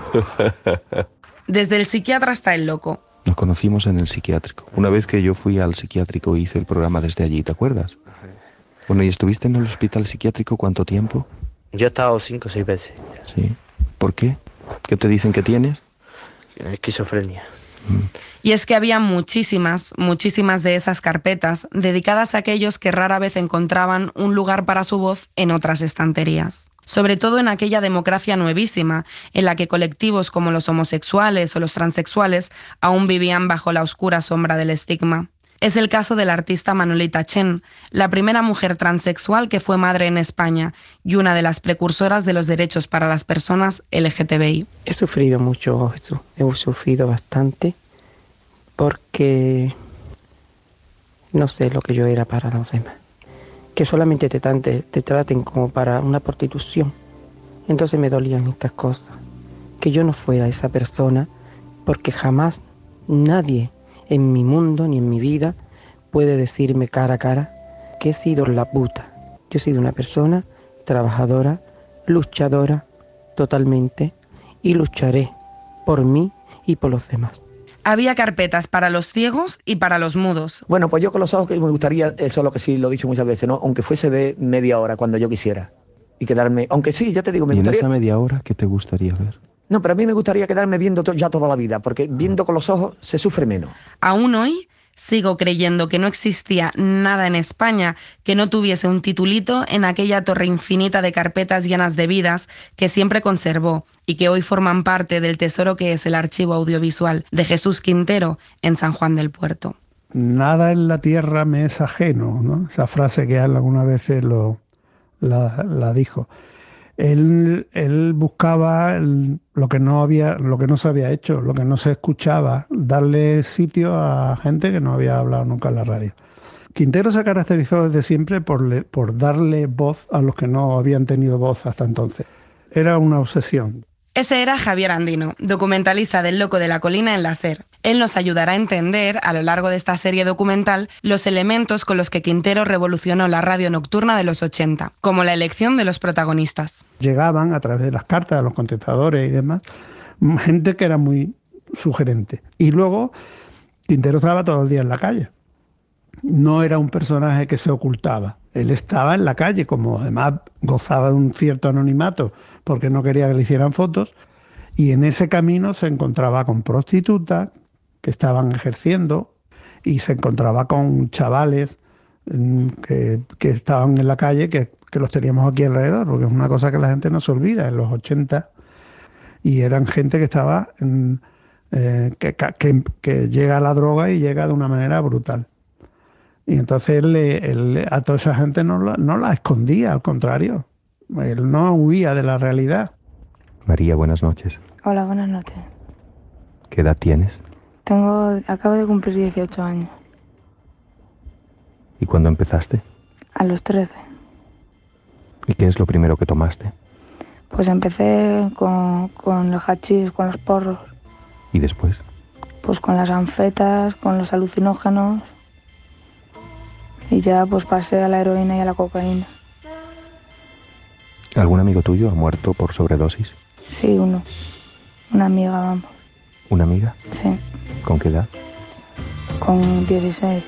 Desde el psiquiatra hasta el loco. Nos conocimos en el psiquiátrico. Una vez que yo fui al psiquiátrico hice el programa desde allí, ¿te acuerdas? Bueno, ¿y estuviste en el hospital psiquiátrico cuánto tiempo? Yo he estado 5 o 6 veces. Sí. ¿Por qué? ¿Qué te dicen que tienes? Esquizofrenia. Y es que había muchísimas de esas carpetas dedicadas a aquellos que rara vez encontraban un lugar para su voz en otras estanterías. Sobre todo en aquella democracia nuevísima, en la que colectivos como los homosexuales o los transexuales aún vivían bajo la oscura sombra del estigma. Es el caso de la artista Manolita Chen, la primera mujer transexual que fue madre en España y una de las precursoras de los derechos para las personas LGTBI. He sufrido mucho, Jesús. He sufrido bastante porque no sé lo que yo era para los demás. Que solamente te traten como para una prostitución. Entonces me dolían estas cosas. Que yo no fuera esa persona, porque jamás nadie en mi mundo ni en mi vida puede decirme cara a cara que he sido la puta. Yo he sido una persona trabajadora, luchadora totalmente, y lucharé por mí y por los demás. Había carpetas para los ciegos y para los mudos. Bueno, pues yo con los ojos que me gustaría, eso es lo que sí lo he dicho muchas veces, ¿no? Aunque fuese de media hora cuando yo quisiera. Y quedarme, aunque sí, ya te digo, me gustaría... ¿Y en esa media hora qué te gustaría ver? No, pero a mí me gustaría quedarme viendo ya toda la vida, porque viendo con los ojos se sufre menos. Aún hoy sigo creyendo que no existía nada en España que no tuviese un titulito en aquella torre infinita de carpetas llenas de vidas que siempre conservó y que hoy forman parte del tesoro que es el archivo audiovisual de Jesús Quintero en San Juan del Puerto. Nada en la tierra me es ajeno, ¿no? Esa frase que él algunas veces la dijo. Él buscaba lo que no se había hecho, lo que no se escuchaba, darle sitio a gente que no había hablado nunca en la radio. Quintero se caracterizó desde siempre por darle voz a los que no habían tenido voz hasta entonces. Era una obsesión. Ese era Javier Andino, documentalista del Loco de la Colina en la SER. Él nos ayudará a entender, a lo largo de esta serie documental, los elementos con los que Quintero revolucionó la radio nocturna de los 80, como la elección de los protagonistas. Llegaban a través de las cartas, de los contestadores y demás, gente que era muy sugerente. Y luego Quintero estaba todo el día en la calle. No era un personaje que se ocultaba. Él estaba en la calle, como además gozaba de un cierto anonimato porque no quería que le hicieran fotos, y en ese camino se encontraba con prostitutas que estaban ejerciendo y se encontraba con chavales que estaban en la calle, que los teníamos aquí alrededor, porque es una cosa que la gente no se olvida, en los 80, y eran gente que estaba, que llega a la droga y llega de una manera brutal. Y entonces él a toda esa gente no la escondía, al contrario, él no huía de la realidad. María, buenas noches. Hola, buenas noches. ¿Qué edad tienes? Acabo de cumplir 18 años. ¿Y cuándo empezaste? A los 13. ¿Y qué es lo primero que tomaste? Pues empecé con los hachís, con los porros. ¿Y después? Pues con las anfetas, con los alucinógenos. Y ya pues pasé a la heroína y a la cocaína. ¿Algún amigo tuyo ha muerto por sobredosis? Sí, uno. Una amiga, vamos. ¿Una amiga? Sí. ¿Con qué edad? Con 16.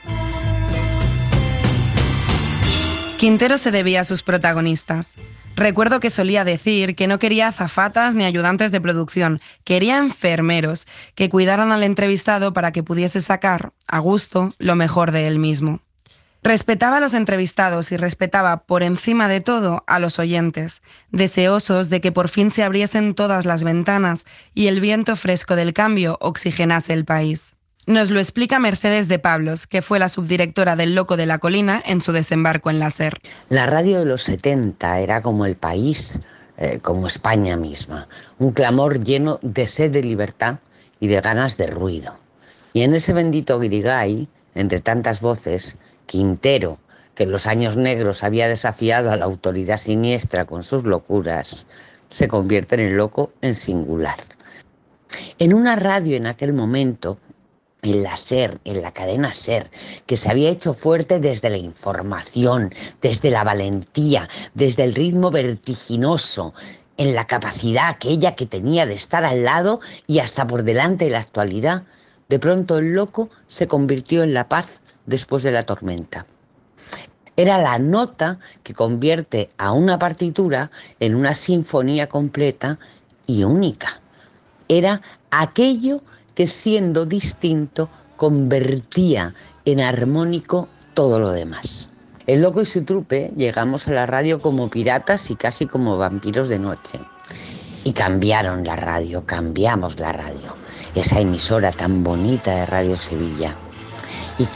Quintero se debía a sus protagonistas. Recuerdo que solía decir que no quería azafatas ni ayudantes de producción, quería enfermeros que cuidaran al entrevistado para que pudiese sacar, a gusto, lo mejor de él mismo. Respetaba a los entrevistados y respetaba, por encima de todo, a los oyentes, deseosos de que por fin se abriesen todas las ventanas y el viento fresco del cambio oxigenase el país. Nos lo explica Mercedes de Pablos, que fue la subdirectora del Loco de la Colina en su desembarco en la SER. La radio de los 70 era como el país, como España misma, un clamor lleno de sed de libertad y de ganas de ruido. Y en ese bendito guirigay, entre tantas voces, Quintero, que en los años negros había desafiado a la autoridad siniestra con sus locuras, se convierte en el loco en singular. En una radio en aquel momento, en la SER, en la cadena SER, que se había hecho fuerte desde la información, desde la valentía, desde el ritmo vertiginoso, en la capacidad aquella que tenía de estar al lado y hasta por delante de la actualidad, de pronto el loco se convirtió en la paz después de la tormenta. Era la nota que convierte a una partitura en una sinfonía completa y única. Era aquello que, siendo distinto, convertía en armónico todo lo demás. El loco y su trupe llegamos a la radio como piratas y casi como vampiros de noche. Y cambiaron la radio, cambiamos la radio, esa emisora tan bonita de Radio Sevilla. Y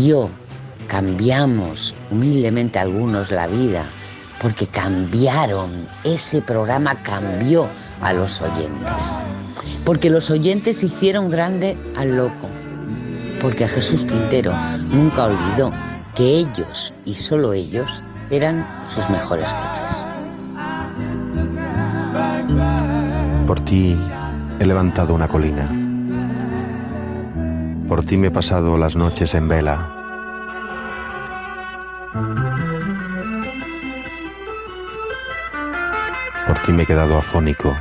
cambiamos humildemente algunos la vida, porque cambiaron, ese programa cambió a los oyentes. Porque los oyentes hicieron grande al loco, porque Jesús Quintero nunca olvidó que ellos, y solo ellos, eran sus mejores jefes. Por ti he levantado una colina. Por ti me he pasado las noches en vela. Por ti me he quedado afónico.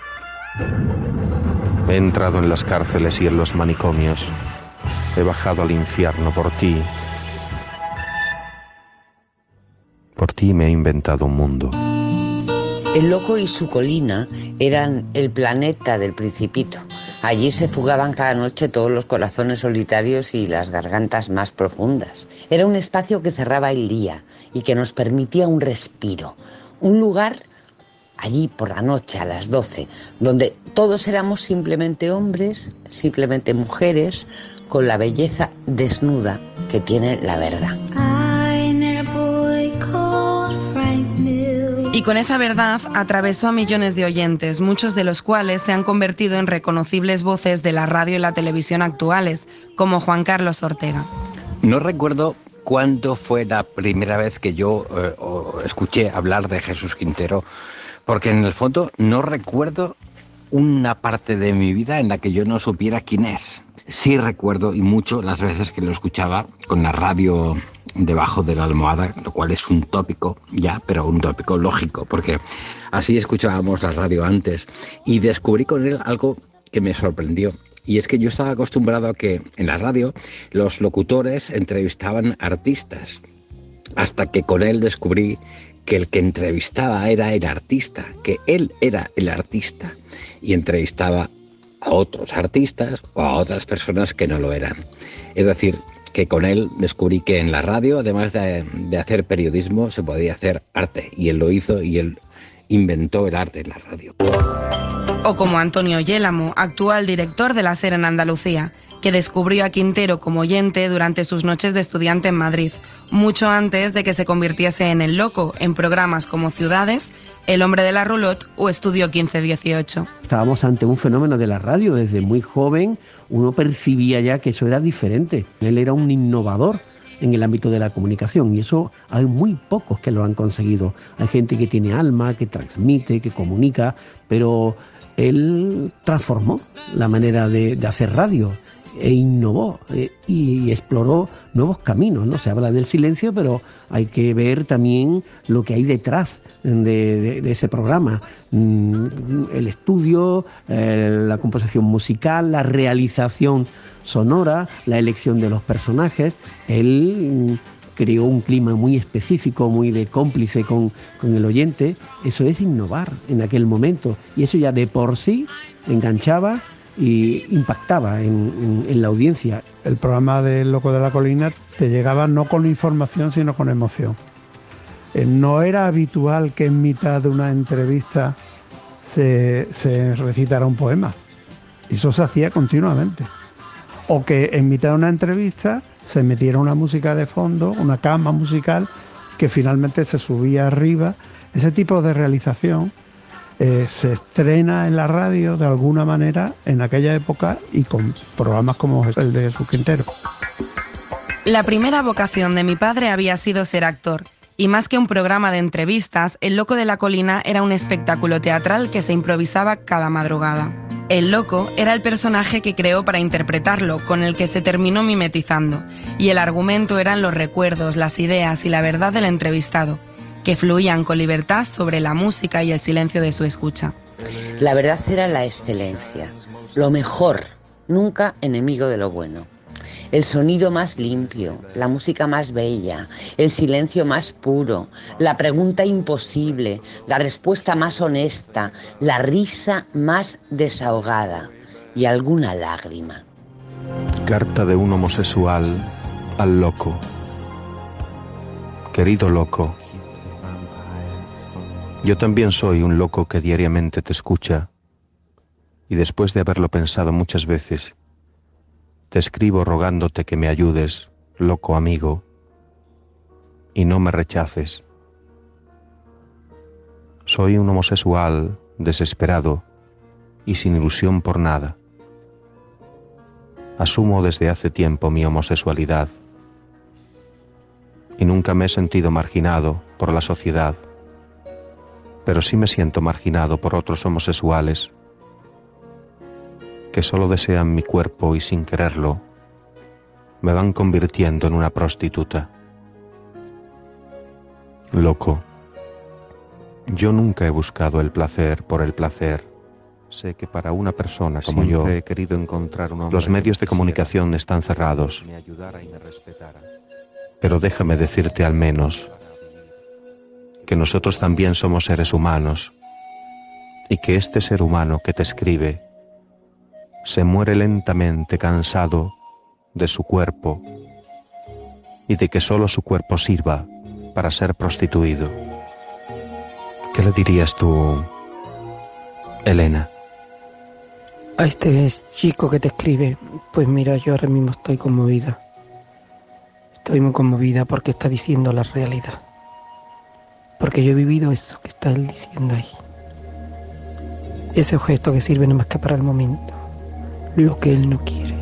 He entrado en las cárceles y en los manicomios. He bajado al infierno por ti. Por ti me he inventado un mundo. El loco y su colina eran el planeta del Principito. Allí se fugaban cada noche todos los corazones solitarios y las gargantas más profundas. Era un espacio que cerraba el día y que nos permitía un respiro. Un lugar, allí por la noche a las 12, donde todos éramos simplemente hombres, simplemente mujeres, con la belleza desnuda que tiene la verdad. Y con esa verdad atravesó a millones de oyentes, muchos de los cuales se han convertido en reconocibles voces de la radio y la televisión actuales, como Juan Carlos Ortega. No recuerdo cuándo fue la primera vez que yo escuché hablar de Jesús Quintero, porque en el fondo no recuerdo una parte de mi vida en la que yo no supiera quién es. Sí recuerdo, y mucho, las veces que lo escuchaba con la radio debajo de la almohada, lo cual es un tópico ya, pero un tópico lógico, porque así escuchábamos la radio antes. Y descubrí con él algo que me sorprendió. Y es que yo estaba acostumbrado a que en la radio los locutores entrevistaban artistas, hasta que con él descubrí que el que entrevistaba era el artista, que él era el artista, y entrevistaba a otros artistas o a otras personas que no lo eran. Es decir, que con él descubrí que en la radio, además de hacer periodismo, se podía hacer arte. Y él lo hizo y él inventó el arte en la radio. O como Antonio Yélamo, actual director de la SER en Andalucía, que descubrió a Quintero como oyente durante sus noches de estudiante en Madrid, mucho antes de que se convirtiese en el loco en programas como Ciudades, El hombre de la roulotte o Estudio 1518. Estábamos ante un fenómeno de la radio. Desde muy joven uno percibía ya que eso era diferente. Él era un innovador en el ámbito de la comunicación y eso hay muy pocos que lo han conseguido. Hay gente que tiene alma, que transmite, que comunica, pero él transformó la manera de hacer radio e innovó y exploró nuevos caminos, ¿no? Se habla del silencio, pero hay que ver también lo que hay detrás de ese programa. El estudio, la composición musical, la realización sonora, la elección de los personajes. Él creó un clima muy específico, muy de cómplice con el oyente. Eso es innovar en aquel momento y eso ya de por sí enganchaba y impactaba en la audiencia. El programa de Loco de la Colina te llegaba no con información sino con emoción. No era habitual que en mitad de una entrevista se recitara un poema. Eso se hacía continuamente. O que en mitad de una entrevista se metiera una música de fondo, una cama musical que finalmente se subía arriba. Ese tipo de realización se estrena en la radio de alguna manera en aquella época y con programas como el de Jesús Quintero. La primera vocación de mi padre había sido ser actor. Y más que un programa de entrevistas, El Loco de la Colina era un espectáculo teatral que se improvisaba cada madrugada. El Loco era el personaje que creó para interpretarlo, con el que se terminó mimetizando, y el argumento eran los recuerdos, las ideas y la verdad del entrevistado, que fluían con libertad sobre la música y el silencio de su escucha. La verdad era la excelencia, lo mejor, nunca enemigo de lo bueno. El sonido más limpio, la música más bella, el silencio más puro, la pregunta imposible, la respuesta más honesta, la risa más desahogada y alguna lágrima. Carta de un homosexual al loco. Querido loco, yo también soy un loco que diariamente te escucha y después de haberlo pensado muchas veces, te escribo rogándote que me ayudes, loco amigo, y no me rechaces. Soy un homosexual desesperado y sin ilusión por nada. Asumo desde hace tiempo mi homosexualidad y nunca me he sentido marginado por la sociedad, pero sí me siento marginado por otros homosexuales que solo desean mi cuerpo y sin quererlo me van convirtiendo en una prostituta. Loco, yo nunca he buscado el placer por el placer. Sé que para una persona como yo he querido encontrar un hombre. Los medios de comunicación están cerrados. Pero déjame decirte al menos que nosotros también somos seres humanos y que este ser humano que te escribe se muere lentamente cansado de su cuerpo y de que solo su cuerpo sirva para ser prostituido. ¿Qué le dirías tú, Elena? A este chico que te escribe, pues mira, yo ahora mismo estoy conmovida. Estoy muy conmovida porque está diciendo la realidad. Porque yo he vivido eso que está él diciendo ahí. Ese objeto que sirve nada más que para el momento. Lo que él no quiere.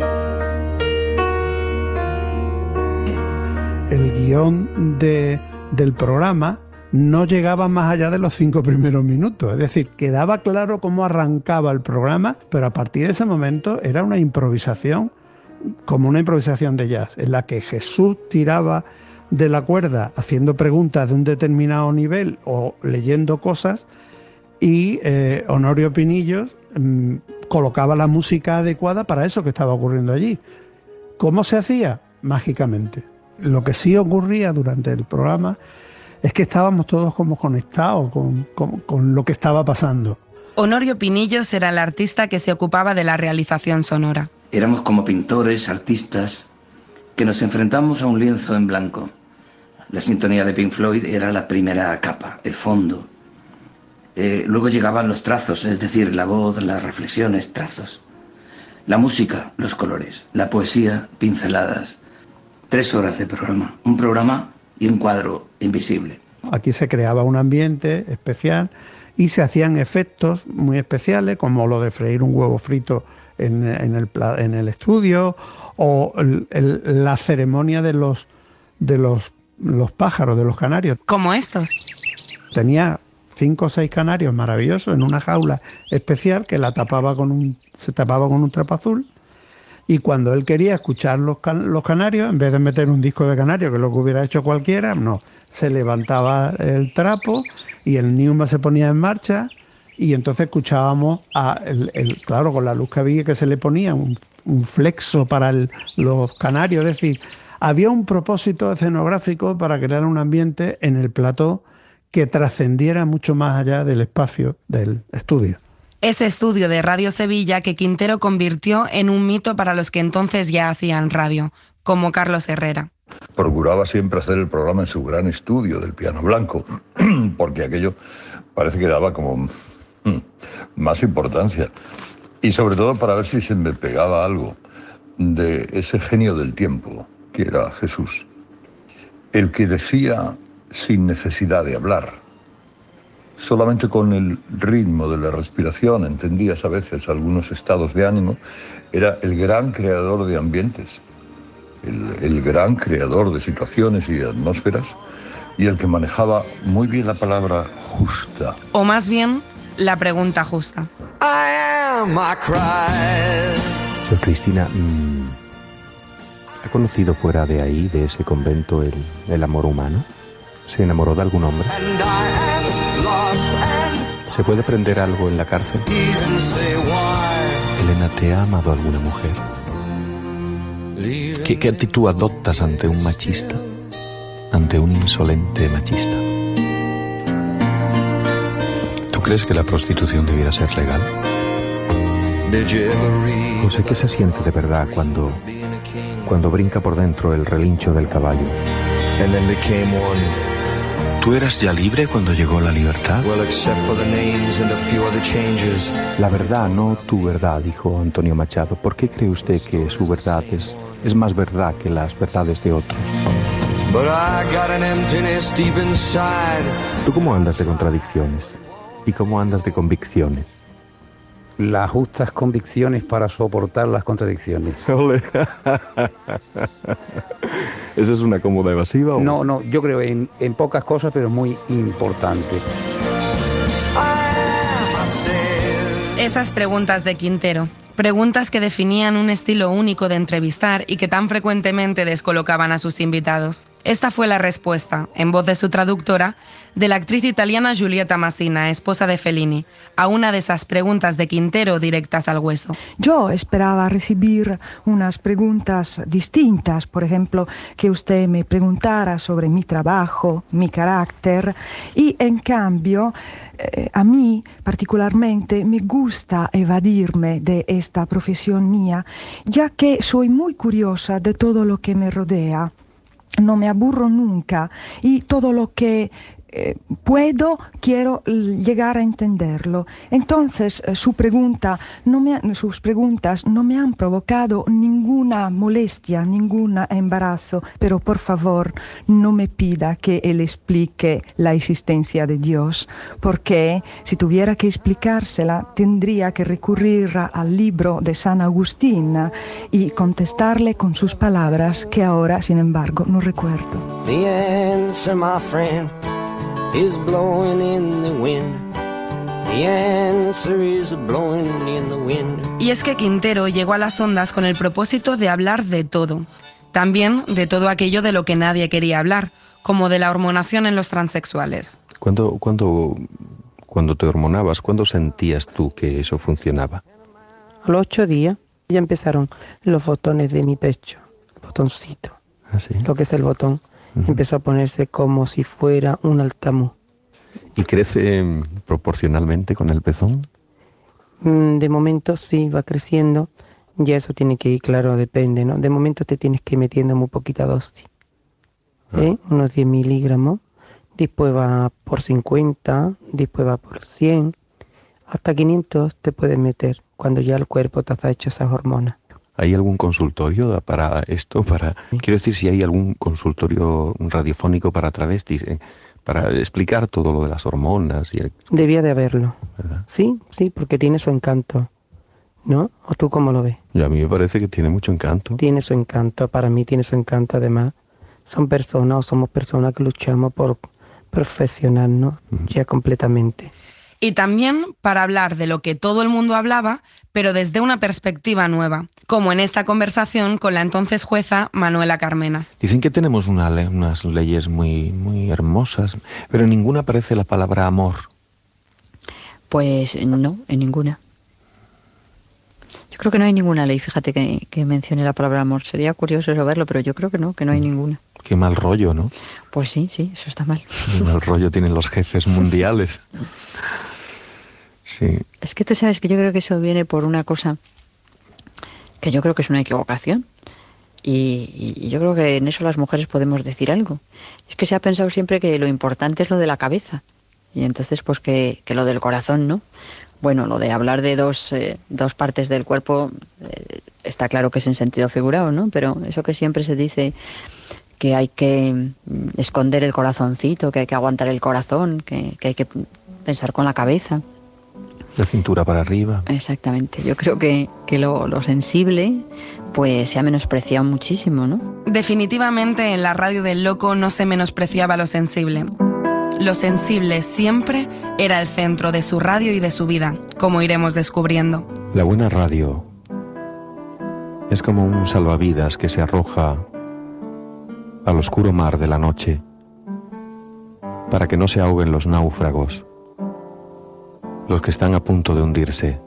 El guión del programa no llegaba más allá de los 5 primeros minutos. Es decir, quedaba claro cómo arrancaba el programa, pero a partir de ese momento era una improvisación, como una improvisación de jazz, en la que Jesús tiraba de la cuerda haciendo preguntas de un determinado nivel o leyendo cosas y Honorio Pinillos colocaba la música adecuada para eso que estaba ocurriendo allí. ¿Cómo se hacía? Mágicamente. Lo que sí ocurría durante el programa es que estábamos todos como conectados con lo que estaba pasando. Honorio Pinillos era el artista que se ocupaba de la realización sonora. Éramos como pintores, artistas, que nos enfrentamos a un lienzo en blanco. La sintonía de Pink Floyd era la primera capa, el fondo. Luego llegaban los trazos, es decir, la voz, las reflexiones, trazos. La música, los colores. La poesía, pinceladas. 3 horas de programa. Un programa y un cuadro invisible. Aquí se creaba un ambiente especial y se hacían efectos muy especiales, como lo de freír un huevo frito en el estudio, o la ceremonia de los pájaros, de los canarios. Como estos. Tenía 5 o 6 canarios maravillosos en una jaula especial que se tapaba con un trapo azul, y cuando él quería escuchar los canarios, en vez de meter un disco de canarios, que es lo que hubiera hecho cualquiera, no, se levantaba el trapo y el Newman se ponía en marcha, y entonces escuchábamos claro, con la luz que había, que se le ponía un flexo para los canarios, es decir, había un propósito escenográfico para crear un ambiente en el plató que trascendiera mucho más allá del espacio del estudio. Ese estudio de Radio Sevilla que Quintero convirtió en un mito para los que entonces ya hacían radio, como Carlos Herrera. Procuraba siempre hacer el programa en su gran estudio del piano blanco, porque aquello parece que daba como más importancia. Y sobre todo para ver si se me pegaba algo de ese genio del tiempo, que era Jesús. El que decía sin necesidad de hablar. Solamente con el ritmo de la respiración entendías a veces algunos estados de ánimo. Era el gran creador de ambientes, el gran creador de situaciones y de atmósferas, y el que manejaba muy bien la palabra justa. O más bien, la pregunta justa. Sor Cristina, ¿ha conocido fuera de ahí, de ese convento, el amor humano? ¿Se enamoró de algún hombre? ¿Se puede aprender algo en la cárcel? Elena, ¿te ha amado alguna mujer? ¿Qué actitud adoptas ante un machista? Ante un insolente machista. ¿Tú crees que la prostitución debiera ser legal? José, ¿qué se siente de verdad cuando brinca por dentro el relincho del caballo? ¿Tú eras ya libre cuando llegó la libertad? La verdad, no tu verdad, dijo Antonio Machado. ¿Por qué cree usted que su verdad es más verdad que las verdades de otros? ¿Tú cómo andas de contradicciones? ¿Y cómo andas de convicciones? Las justas convicciones para soportar las contradicciones. ¿Eso es una cómoda evasiva? ¿O? No, yo creo en pocas cosas, pero muy importante. Esas preguntas de Quintero, preguntas que definían un estilo único de entrevistar y que tan frecuentemente descolocaban a sus invitados. Esta fue la respuesta, en voz de su traductora, de la actriz italiana Giulietta Masina, esposa de Fellini, a una de esas preguntas de Quintero directas al hueso. Yo esperaba recibir unas preguntas distintas, por ejemplo, que usted me preguntara sobre mi trabajo, mi carácter, y en cambio, a mí particularmente me gusta evadirme de esta profesión mía, ya que soy muy curiosa de todo lo que me rodea. No me aburro nunca y todo lo que quiero llegar a entenderlo. Entonces, sus preguntas no me han provocado ninguna molestia, ningún embarazo, pero por favor, no me pida que él explique la existencia de Dios, porque si tuviera que explicársela, tendría que recurrir al libro de San Agustín y contestarle con sus palabras, que ahora, sin embargo, no recuerdo. The answer, my friend, is blowing in the wind. The answer is blowing in the wind. Y es que Quintero llegó a las ondas con el propósito de hablar de todo. También de todo aquello de lo que nadie quería hablar, como de la hormonación en los transexuales. Cuando te hormonabas, ¿cuándo sentías tú que eso funcionaba? A los 8 días ya empezaron los botones de mi pecho, botoncito. ¿Ah, sí? Lo que es el botón. Empezó a ponerse como si fuera un altamú. ¿Y crece proporcionalmente con el pezón? De momento sí, va creciendo. Y eso tiene que ir, claro, depende, ¿no? De momento te tienes que ir metiendo muy poquita dosis, unos 10 miligramos, después va por 50, después va por 100, hasta 500 te puedes meter cuando ya el cuerpo te ha hecho esas hormonas. ¿Hay algún consultorio para esto? Quiero decir, si hay algún consultorio radiofónico para travestis, para explicar todo lo de las hormonas. Debía de haberlo. ¿Verdad? Sí, porque tiene su encanto, ¿no? ¿O tú cómo lo ves? Y a mí me parece que tiene mucho encanto. Tiene su encanto, para mí tiene su encanto. Además, somos personas que luchamos por profesionarnos ya completamente. Y también para hablar de lo que todo el mundo hablaba, pero desde una perspectiva nueva, como en esta conversación con la entonces jueza Manuela Carmena. Dicen que tenemos unas leyes muy, muy hermosas, pero en ninguna aparece la palabra amor. Pues no, en ninguna. Yo creo que no hay ninguna ley, fíjate, que mencione la palabra amor. Sería curioso saberlo, pero yo creo que no hay ninguna. Qué mal rollo, ¿no? Pues sí, eso está mal. Qué mal rollo tienen los jefes mundiales. Sí. Es que tú sabes que yo creo que eso viene por una cosa que yo creo que es una equivocación. Y yo creo que en eso las mujeres podemos decir algo. Es que se ha pensado siempre que lo importante es lo de la cabeza. Y entonces pues que lo del corazón, ¿no? Bueno, lo de hablar de dos partes del cuerpo está claro que es en sentido figurado, ¿no? Pero eso que siempre se dice, que hay que esconder el corazoncito, que hay que aguantar el corazón, que hay que pensar con la cabeza. De cintura para arriba. Exactamente. Yo creo que lo sensible pues se ha menospreciado muchísimo, ¿no? Definitivamente en la radio del Loco no se menospreciaba lo sensible. Lo sensible siempre era el centro de su radio y de su vida, como iremos descubriendo. La buena radio es como un salvavidas que se arroja al oscuro mar de la noche para que no se ahoguen los náufragos, los que están a punto de hundirse.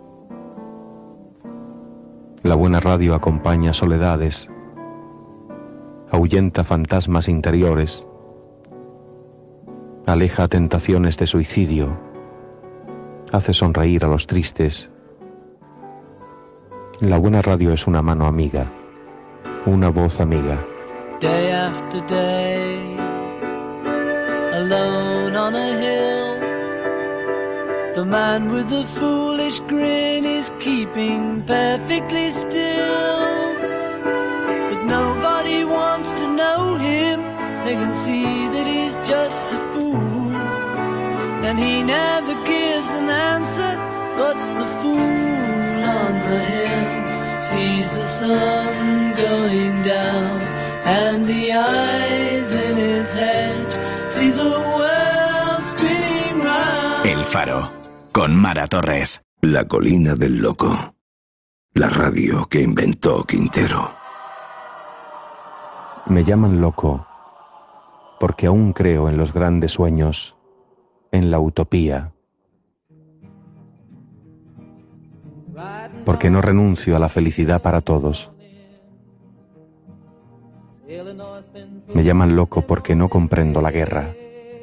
La buena radio acompaña soledades, ahuyenta fantasmas interiores, aleja tentaciones de suicidio, hace sonreír a los tristes. La buena radio es una mano amiga, una voz amiga. Day after day, alone on a hill, the man with the foolish grin is keeping perfectly still. But nobody wants to know him, they can see that he's just a fool. And he never gives an answer, but the fool on the hill sees the sun going down, and the eyes in his head see the world spinning round. El Faro, con Mara Torres. La colina del loco. La radio que inventó Quintero. Me llaman loco porque aún creo en los grandes sueños, en la utopía. Porque no renuncio a la felicidad para todos. Me llaman loco porque no comprendo la guerra.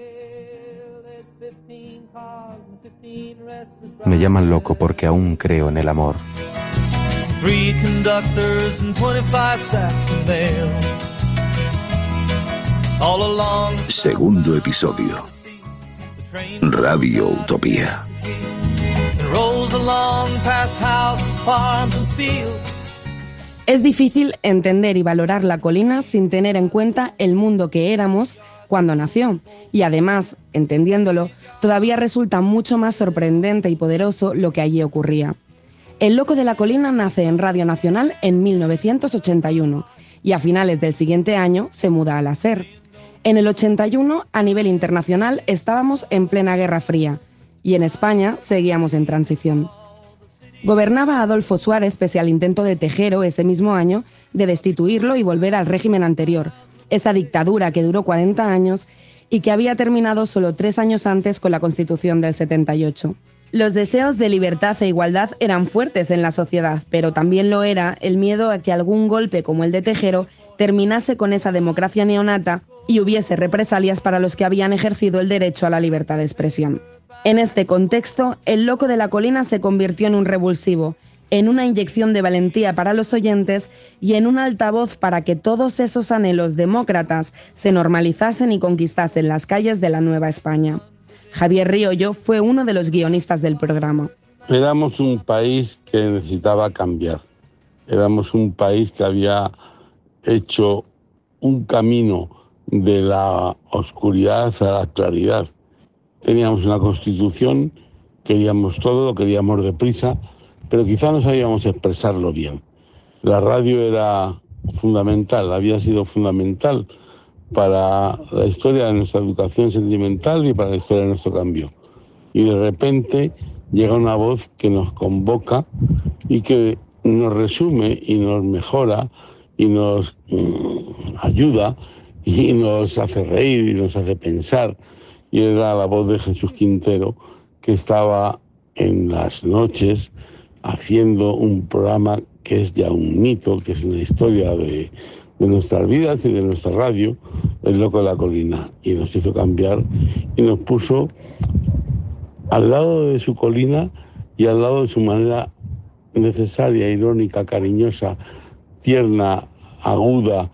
Me llaman loco porque aún creo en el amor. 3 conductors and 25 sacks of mail. All along. Segundo episodio. Radio Utopía. It rolls along past houses, farms and fields. Es difícil entender y valorar la colina sin tener en cuenta el mundo que éramos cuando nació. Y además, entendiéndolo, todavía resulta mucho más sorprendente y poderoso lo que allí ocurría. El Loco de la Colina nace en Radio Nacional en 1981 y a finales del siguiente año se muda a la SER. En el 81, a nivel internacional, estábamos en plena Guerra Fría y en España seguíamos en transición. Gobernaba Adolfo Suárez pese al intento de Tejero ese mismo año de destituirlo y volver al régimen anterior, esa dictadura que duró 40 años y que había terminado solo 3 años antes con la Constitución del 78. Los deseos de libertad e igualdad eran fuertes en la sociedad, pero también lo era el miedo a que algún golpe como el de Tejero terminase con esa democracia neonata y hubiese represalias para los que habían ejercido el derecho a la libertad de expresión. En este contexto, el Loco de la Colina se convirtió en un revulsivo, en una inyección de valentía para los oyentes y en un altavoz para que todos esos anhelos demócratas se normalizasen y conquistasen las calles de la Nueva España. Javier Riollo fue uno de los guionistas del programa. Éramos un país que necesitaba cambiar. Éramos un país que había hecho un camino de la oscuridad a la claridad. Teníamos una constitución, queríamos todo, lo queríamos deprisa, pero quizá no sabíamos expresarlo bien. La radio era fundamental, había sido fundamental para la historia de nuestra educación sentimental y para la historia de nuestro cambio. Y de repente llega una voz que nos convoca y que nos resume y nos mejora y nos ayuda y nos hace reír y nos hace pensar. Y era la voz de Jesús Quintero, que estaba en las noches haciendo un programa que es ya un mito, que es una historia de nuestras vidas y de nuestra radio, El Loco de la Colina. Y nos hizo cambiar y nos puso al lado de su colina y al lado de su manera necesaria, irónica, cariñosa, tierna, aguda,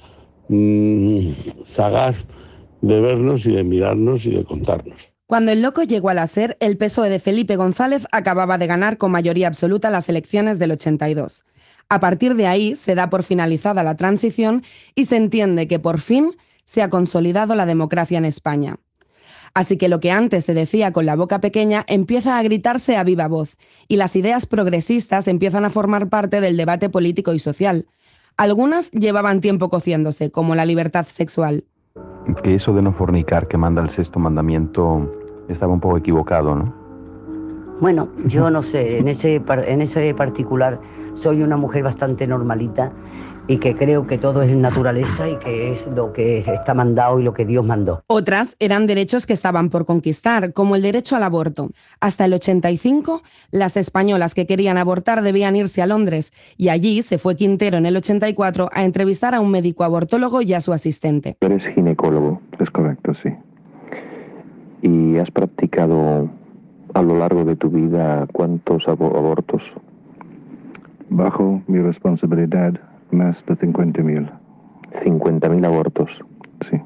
sagaz de vernos y de mirarnos y de contarnos. Cuando El Loco llegó a la SER, el PSOE de Felipe González acababa de ganar con mayoría absoluta las elecciones del 82. A partir de ahí se da por finalizada la transición y se entiende que por fin se ha consolidado la democracia en España. Así que lo que antes se decía con la boca pequeña empieza a gritarse a viva voz y las ideas progresistas empiezan a formar parte del debate político y social. Algunas llevaban tiempo cociéndose, como la libertad sexual. Que eso de no fornicar que manda el sexto mandamiento estaba un poco equivocado, ¿no? Bueno, yo no sé, en ese particular soy una mujer bastante normalita y que creo que todo es naturaleza y que es lo que está mandado y lo que Dios mandó. Otras eran derechos que estaban por conquistar, como el derecho al aborto. Hasta el 85, las españolas que querían abortar debían irse a Londres y allí se fue Quintero en el 84 a entrevistar a un médico abortólogo y a su asistente. Eres ginecólogo, es correcto, sí. ¿Y has practicado a lo largo de tu vida cuántos abortos? Bajo mi responsabilidad, más de 50.000. 50.000 abortos. Sí.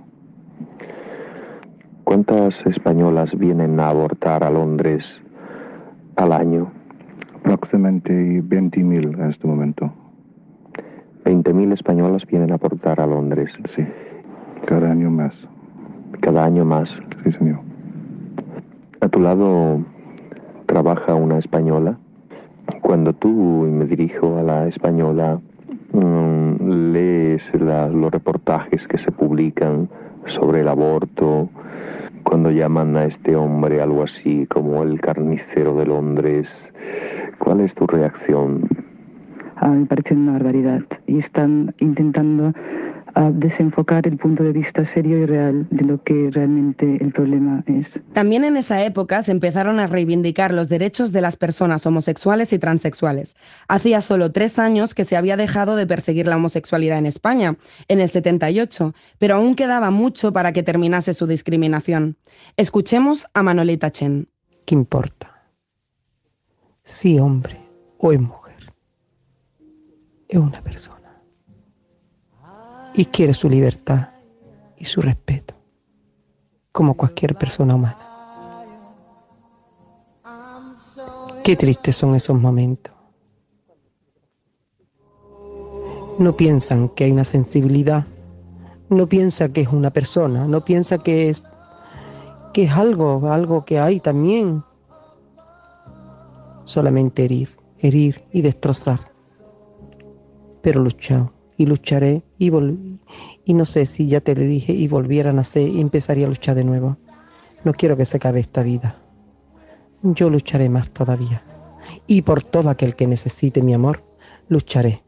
¿Cuántas españolas vienen a abortar a Londres al año? Aproximadamente 20.000 en este momento. 20.000 españolas vienen a abortar a Londres. Sí. Cada año más. Cada año más. Sí, señor. ¿A tu lado trabaja una española? Cuando tú me dirijo a la española, lees los reportajes que se publican sobre el aborto, cuando llaman a este hombre algo así como el carnicero de Londres. ¿Cuál es tu reacción? Me parece una barbaridad y están intentando desenfocar el punto de vista serio y real de lo que realmente el problema es. También en esa época se empezaron a reivindicar los derechos de las personas homosexuales y transexuales. Hacía solo 3 años que se había dejado de perseguir la homosexualidad en España, en el 78, pero aún quedaba mucho para que terminase su discriminación. Escuchemos a Manolita Chen. ¿Qué importa? Si hombre o es mujer, es una persona. Y quiere su libertad y su respeto, como cualquier persona humana. Qué tristes son esos momentos. No piensan que hay una sensibilidad, no piensan que es una persona, no piensan que es algo que hay también. Solamente herir y destrozar. Pero luchado. Y lucharé y no sé si ya te le dije y volviera a nacer y empezaría a luchar de nuevo. No quiero que se acabe esta vida. Yo lucharé más todavía. Y por todo aquel que necesite mi amor, lucharé.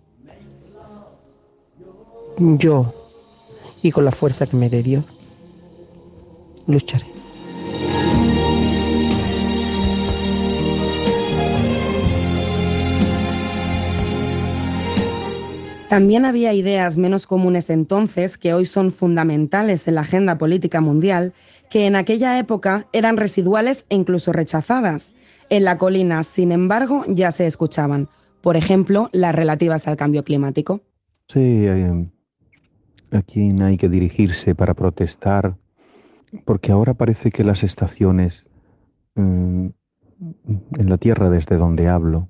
Yo, y con la fuerza que me dé Dios, lucharé. También había ideas menos comunes entonces, que hoy son fundamentales en la agenda política mundial, que en aquella época eran residuales e incluso rechazadas. En la colina, sin embargo, ya se escuchaban, por ejemplo, las relativas al cambio climático. Sí, a quién hay que dirigirse para protestar, porque ahora parece que las estaciones, en la tierra desde donde hablo,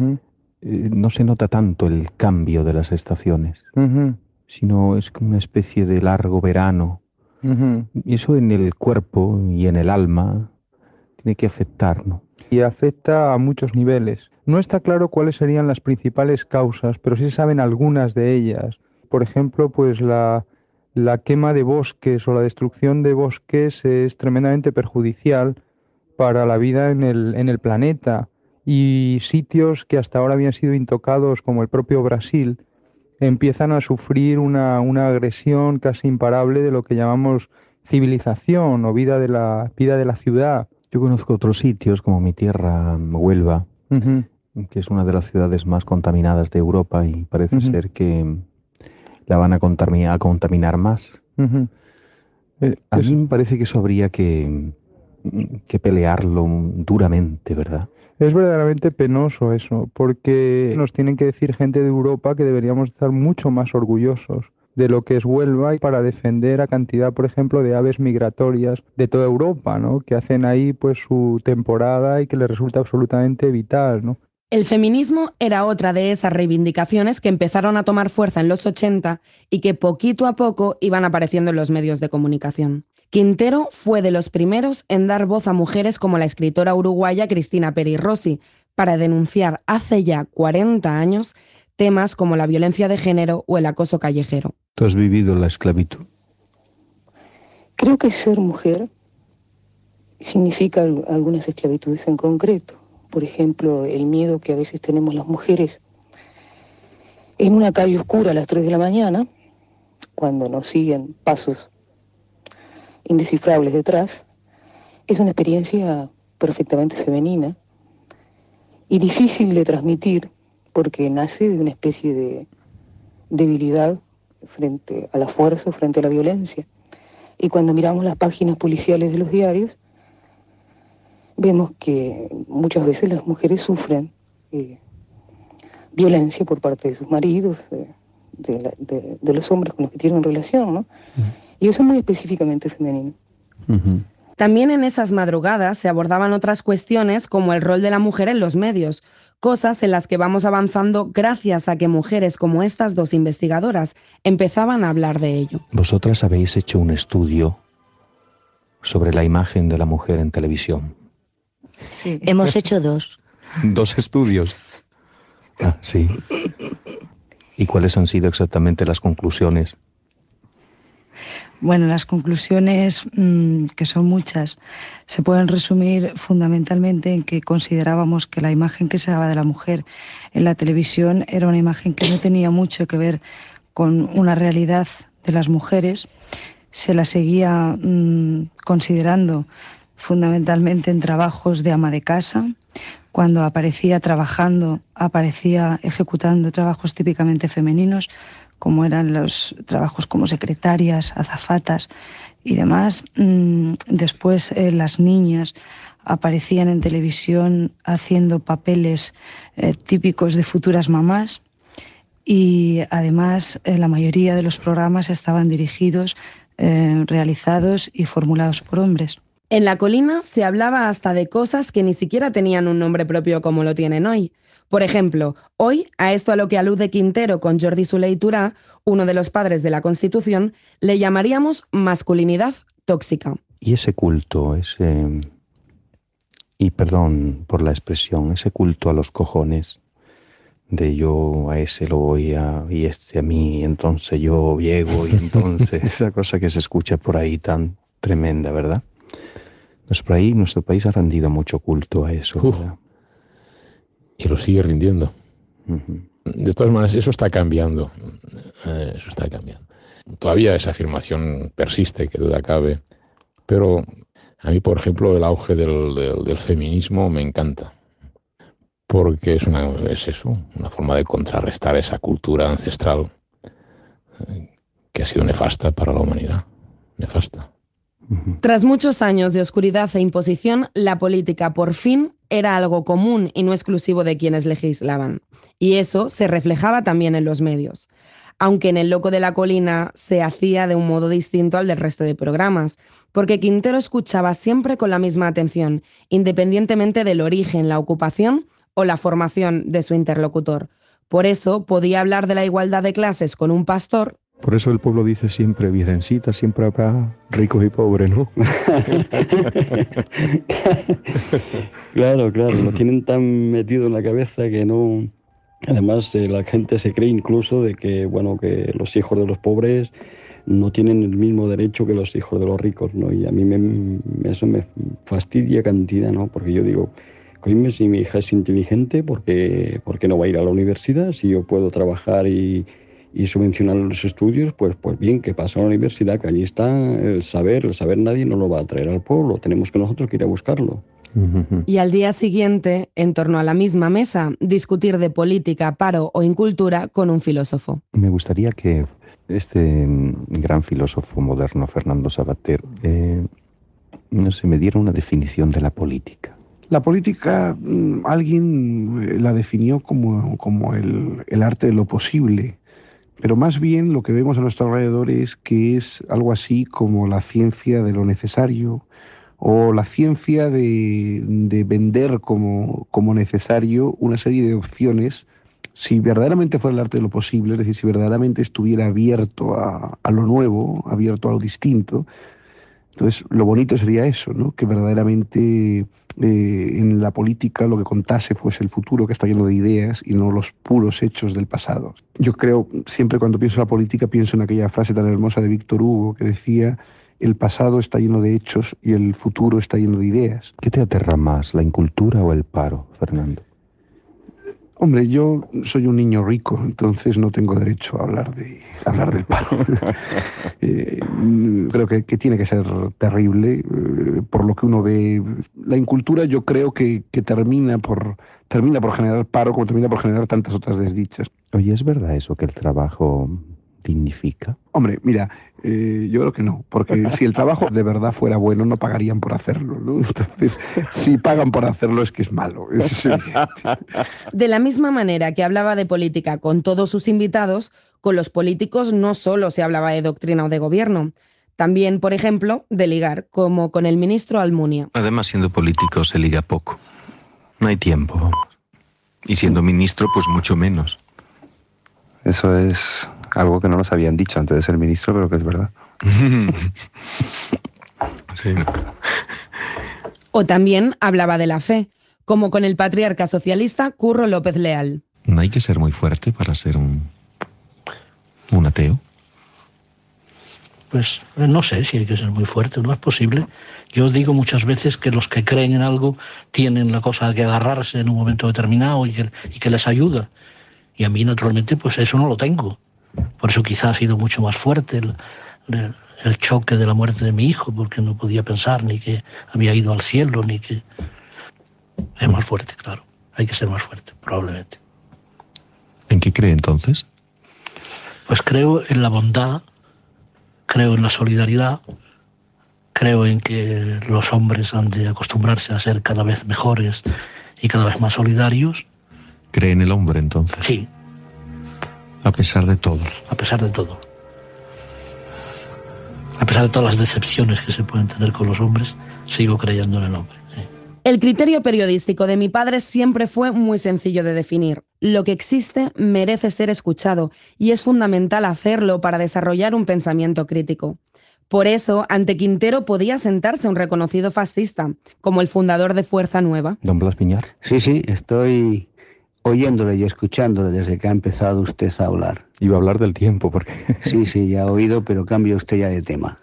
no se nota tanto el cambio de las estaciones, sino es como una especie de largo verano. Y eso en el cuerpo y en el alma tiene que afectar, ¿no? Y afecta a muchos niveles. No está claro cuáles serían las principales causas, pero sí se saben algunas de ellas. Por ejemplo, pues la quema de bosques o la destrucción de bosques es tremendamente perjudicial para la vida en el planeta. Y sitios que hasta ahora habían sido intocados, como el propio Brasil, empiezan a sufrir una agresión casi imparable de lo que llamamos civilización o vida de la ciudad. Yo conozco otros sitios, como mi tierra, Huelva, que es una de las ciudades más contaminadas de Europa y parece ser que la van a contaminar más. A mí me parece que eso habría que pelearlo duramente, ¿verdad? Es verdaderamente penoso eso, porque nos tienen que decir gente de Europa que deberíamos estar mucho más orgullosos de lo que es Huelva y para defender a cantidad, por ejemplo, de aves migratorias de toda Europa, ¿no? Que hacen ahí pues su temporada y que les resulta absolutamente vital, ¿no? El feminismo era otra de esas reivindicaciones que empezaron a tomar fuerza en los 80 y que poquito a poco iban apareciendo en los medios de comunicación. Quintero fue de los primeros en dar voz a mujeres como la escritora uruguaya Cristina Peri Rossi para denunciar hace ya 40 años temas como la violencia de género o el acoso callejero. ¿Tú has vivido la esclavitud? Creo que ser mujer significa algunas esclavitudes en concreto. Por ejemplo, el miedo que a veces tenemos las mujeres en una calle oscura a las 3 de la mañana, cuando nos siguen pasos indescifrables detrás, es una experiencia perfectamente femenina y difícil de transmitir porque nace de una especie de debilidad frente a la fuerza, frente a la violencia. Y cuando miramos las páginas policiales de los diarios, vemos que muchas veces las mujeres sufren violencia por parte de sus maridos, de los hombres con los que tienen relación, ¿no? Y eso es muy específicamente femenino. También en esas madrugadas se abordaban otras cuestiones como el rol de la mujer en los medios, cosas en las que vamos avanzando gracias a que mujeres como estas dos investigadoras empezaban a hablar de ello. Vosotras habéis hecho un estudio sobre la imagen de la mujer en televisión. Sí. Hemos hecho 2. 2 estudios. Ah, sí. ¿Y cuáles han sido exactamente las conclusiones? Bueno, las conclusiones, que son muchas, se pueden resumir fundamentalmente en que considerábamos que la imagen que se daba de la mujer en la televisión era una imagen que no tenía mucho que ver con una realidad de las mujeres. Se la seguía considerando fundamentalmente en trabajos de ama de casa. Cuando aparecía trabajando, aparecía ejecutando trabajos típicamente femeninos, como eran los trabajos como secretarias, azafatas y demás. Después las niñas aparecían en televisión haciendo papeles típicos de futuras mamás y además la mayoría de los programas estaban dirigidos, realizados y formulados por hombres. En La Colina se hablaba hasta de cosas que ni siquiera tenían un nombre propio como lo tienen hoy. Por ejemplo, hoy, a esto a lo que alude Quintero con Jordi Soler i Turà, uno de los padres de la Constitución, le llamaríamos masculinidad tóxica. Y ese culto, y perdón por la expresión, ese culto a los cojones, de yo a ese lo voy a, y este a mí, entonces yo llego, y entonces esa cosa que se escucha por ahí tan tremenda, ¿verdad? Nuestro país ha rendido mucho culto a eso, ¿verdad? Y lo sigue rindiendo. De todas maneras, eso está cambiando. Todavía esa afirmación persiste, que duda cabe. Pero a mí, por ejemplo, el auge del feminismo me encanta. Porque es eso, una forma de contrarrestar esa cultura ancestral que ha sido nefasta para la humanidad. Nefasta. Tras muchos años de oscuridad e imposición, la política por fin era algo común y no exclusivo de quienes legislaban. Y eso se reflejaba también en los medios. Aunque en El Loco de la Colina se hacía de un modo distinto al del resto de programas, porque Quintero escuchaba siempre con la misma atención, independientemente del origen, la ocupación o la formación de su interlocutor. Por eso podía hablar de la igualdad de clases con un pastor. Por eso el pueblo dice siempre, virgencita, siempre habrá ricos y pobres, ¿no? Claro, lo tienen tan metido en la cabeza que no... Además, la gente se cree incluso de que, bueno, que los hijos de los pobres no tienen el mismo derecho que los hijos de los ricos, ¿no? Y a mí eso me fastidia cantidad, ¿no? Porque yo digo, coño, si mi hija es inteligente, ¿por qué no va a ir a la universidad? Si yo puedo trabajar y subvencionar los estudios, pues bien, que pasa a la universidad, que allí está el saber nadie nos lo va a traer al pueblo, tenemos que nosotros que ir a buscarlo. Y al día siguiente, en torno a la misma mesa, discutir de política, paro o incultura con un filósofo. Me gustaría que este gran filósofo moderno, Fernando Savater, me diera una definición de la política. La política, alguien la definió como el arte de lo posible, pero más bien lo que vemos a nuestro alrededor es que es algo así como la ciencia de lo necesario, o la ciencia de vender como necesario una serie de opciones. Si verdaderamente fuera el arte de lo posible, es decir, si verdaderamente estuviera abierto a lo nuevo, abierto a lo distinto, entonces lo bonito sería eso, ¿no? Que verdaderamente en la política lo que contase fuese el futuro, que está lleno de ideas y no los puros hechos del pasado. Yo creo, siempre cuando pienso en la política, pienso en aquella frase tan hermosa de Víctor Hugo que decía: el pasado está lleno de hechos y el futuro está lleno de ideas. ¿Qué te aterra más, la incultura o el paro, Fernando? Hombre, yo soy un niño rico, entonces no tengo derecho a hablar del paro. Creo que tiene que ser terrible, por lo que uno ve. La incultura yo creo que termina por generar paro, como termina por generar tantas otras desdichas. Oye, ¿es verdad eso que el trabajo dignifica? Hombre, mira, yo creo que no, porque si el trabajo de verdad fuera bueno, no pagarían por hacerlo, ¿no? Entonces, si pagan por hacerlo es que es malo. De la misma manera que hablaba de política con todos sus invitados, con los políticos no solo se hablaba de doctrina o de gobierno, también, por ejemplo, de ligar, como con el ministro Almunia. Además, siendo político se liga poco. No hay tiempo, vamos. Y siendo ministro, pues mucho menos. Eso es algo que no nos habían dicho antes de ser ministro, pero que es verdad. Sí. O también hablaba de la fe, como con el patriarca socialista Curro López Leal. ¿No hay que ser muy fuerte para ser un ateo? Pues no sé si hay que ser muy fuerte, no es posible. Yo digo muchas veces que los que creen en algo tienen la cosa que agarrarse en un momento determinado y que les ayuda. Y a mí, naturalmente, pues eso no lo tengo. Por eso quizá ha sido mucho más fuerte el choque de la muerte de mi hijo, porque no podía pensar ni que había ido al cielo, ni que... Es más fuerte, claro. Hay que ser más fuerte, probablemente. ¿En qué cree entonces? Pues creo en la bondad, creo en la solidaridad, creo en que los hombres han de acostumbrarse a ser cada vez mejores y cada vez más solidarios. ¿Cree en el hombre entonces? Sí. A pesar de todo. A pesar de todo. A pesar de todas las decepciones que se pueden tener con los hombres, sigo creyendo en el hombre. Sí. El criterio periodístico de mi padre siempre fue muy sencillo de definir. Lo que existe merece ser escuchado y es fundamental hacerlo para desarrollar un pensamiento crítico. Por eso, ante Quintero podía sentarse un reconocido fascista, como el fundador de Fuerza Nueva. ¿Don Blas Piñar? Sí, estoy oyéndole y escuchándole desde que ha empezado usted a hablar. Iba a hablar del tiempo, porque... Sí, ya he oído, pero cambia usted ya de tema.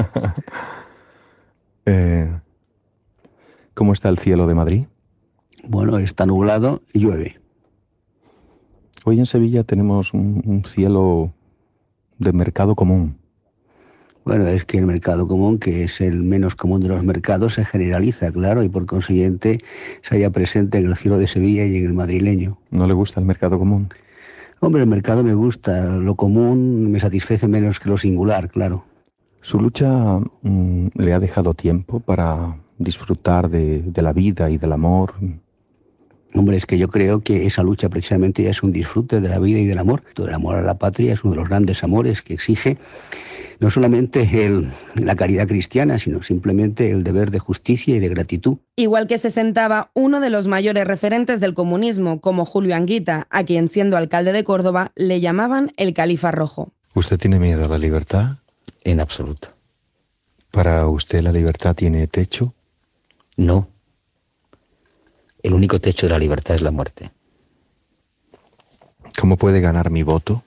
¿Cómo está el cielo de Madrid? Bueno, está nublado y llueve. Hoy en Sevilla tenemos un cielo de mercado común. Bueno, es que el mercado común, que es el menos común de los mercados, se generaliza, claro, y por consiguiente se halla presente en el cielo de Sevilla y en el madrileño. ¿No le gusta el mercado común? Hombre, el mercado me gusta, lo común me satisface menos que lo singular, claro. ¿Su lucha le ha dejado tiempo para disfrutar de la vida y del amor. Hombre, es que yo creo que esa lucha precisamente ya es un disfrute de la vida y del amor. El amor a la patria es uno de los grandes amores que exige no solamente la caridad cristiana, sino simplemente el deber de justicia y de gratitud. Igual que se sentaba uno de los mayores referentes del comunismo, como Julio Anguita, a quien, siendo alcalde de Córdoba, le llamaban el Califa Rojo. ¿Usted tiene miedo a la libertad? En absoluto. ¿Para usted la libertad tiene techo? No. El único techo de la libertad es la muerte. ¿Cómo puede ganar mi voto?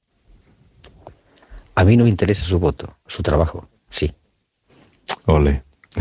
A mí no me interesa su voto, su trabajo, sí. Ole.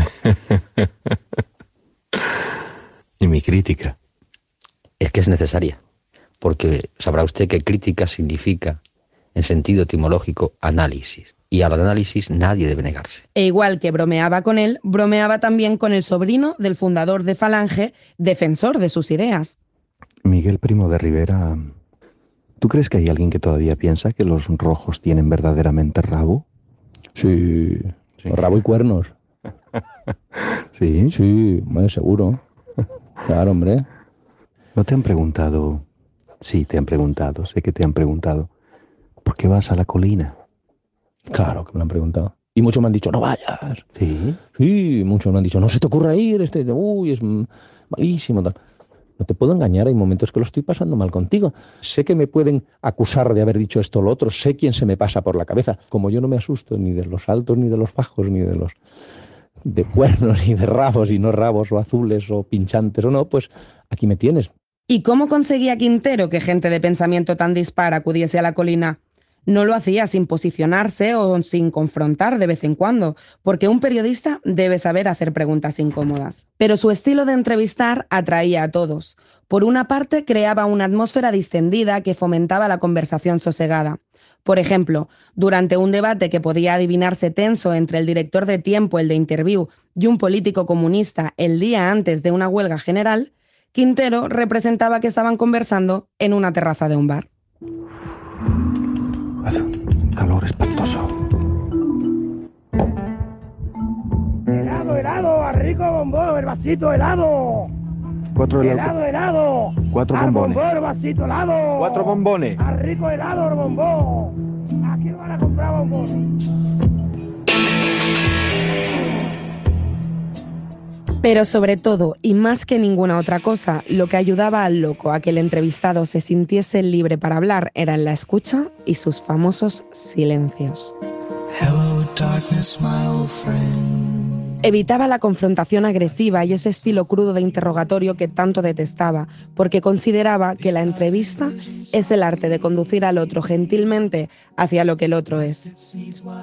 ¿Y mi crítica? Es que es necesaria, porque sabrá usted que crítica significa, en sentido etimológico, análisis. Y al análisis nadie debe negarse. E igual que bromeaba con él, bromeaba también con el sobrino del fundador de Falange, defensor de sus ideas. Miguel Primo de Rivera, ¿tú crees que hay alguien que todavía piensa que los rojos tienen verdaderamente rabo? Sí. Rabo y cuernos. ¿Sí? Sí, bueno, seguro. Claro, hombre. ¿No te han preguntado? Sí, te han preguntado, sé que te han preguntado. ¿Por qué vas a la colina? Claro que me lo han preguntado. Y muchos me han dicho, no vayas. ¿Sí? Sí, muchos me han dicho, no se te ocurra ir, uy, es malísimo. Tal. No te puedo engañar, hay momentos que lo estoy pasando mal contigo. Sé que me pueden acusar de haber dicho esto o lo otro, sé quién se me pasa por la cabeza. Como yo no me asusto ni de los altos, ni de los bajos, ni de cuernos, ni de rabos y no rabos, o azules, o pinchantes, o no, pues aquí me tienes. ¿Y cómo conseguía Quintero que gente de pensamiento tan dispar acudiese a la colina? No lo hacía sin posicionarse o sin confrontar de vez en cuando, porque un periodista debe saber hacer preguntas incómodas. Pero su estilo de entrevistar atraía a todos. Por una parte, creaba una atmósfera distendida que fomentaba la conversación sosegada. Por ejemplo, durante un debate que podía adivinarse tenso entre el director de Tiempo, el de Interview, y un político comunista el día antes de una huelga general, Quintero representaba que estaban conversando en una terraza de un bar. Hace un calor espantoso. Helado, a rico bombón, el vasito helado. 4 helados. Helado. 4 bombones. Bombón, vasito helado. 4 bombones. A rico helado, el bombón. ¿A quién van a comprar bombón? Pero sobre todo, y más que ninguna otra cosa, lo que ayudaba al loco a que el entrevistado se sintiese libre para hablar era la escucha y sus famosos silencios. Hello, darkness, my old friend. Evitaba la confrontación agresiva y ese estilo crudo de interrogatorio que tanto detestaba, porque consideraba que la entrevista es el arte de conducir al otro gentilmente hacia lo que el otro es.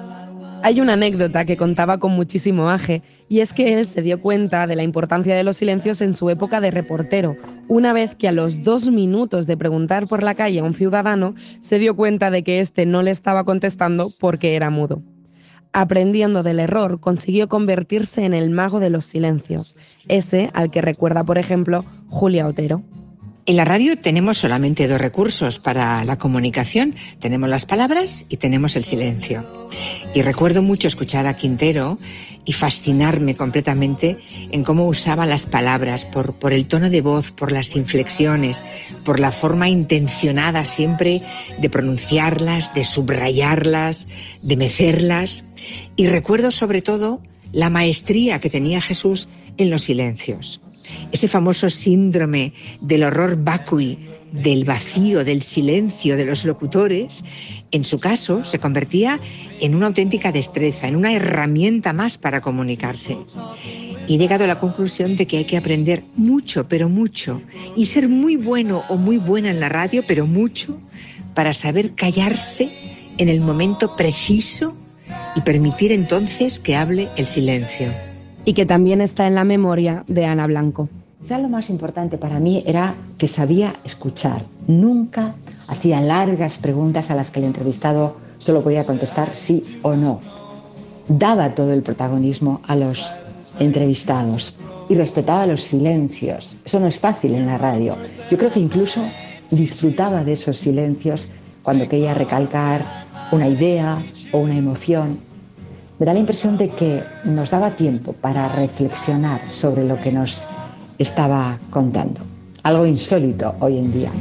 Hay una anécdota que contaba con muchísimo aje, y es que él se dio cuenta de la importancia de los silencios en su época de reportero, una vez que a los 2 minutos de preguntar por la calle a un ciudadano, se dio cuenta de que éste no le estaba contestando porque era mudo. Aprendiendo del error, consiguió convertirse en el mago de los silencios, ese al que recuerda, por ejemplo, Julia Otero. En la radio tenemos solamente 2 recursos para la comunicación. Tenemos las palabras y tenemos el silencio. Y recuerdo mucho escuchar a Quintero y fascinarme completamente en cómo usaba las palabras, por el tono de voz, por las inflexiones, por la forma intencionada siempre de pronunciarlas, de subrayarlas, de mecerlas. Y recuerdo sobre todo la maestría que tenía Jesús en los silencios. Ese famoso síndrome del horror vacui, del vacío, del silencio de los locutores, en su caso se convertía en una auténtica destreza, en una herramienta más para comunicarse. Y he llegado a la conclusión de que hay que aprender mucho, pero mucho, y ser muy bueno o muy buena en la radio, pero mucho, para saber callarse en el momento preciso y permitir entonces que hable el silencio. Y que también está en la memoria de Ana Blanco. Quizá lo más importante para mí era que sabía escuchar. Nunca hacía largas preguntas a las que el entrevistado solo podía contestar sí o no. Daba todo el protagonismo a los entrevistados y respetaba los silencios. Eso no es fácil en la radio. Yo creo que incluso disfrutaba de esos silencios cuando quería recalcar una idea o una emoción. Me da la impresión de que nos daba tiempo para reflexionar sobre lo que nos estaba contando. Algo insólito hoy en día.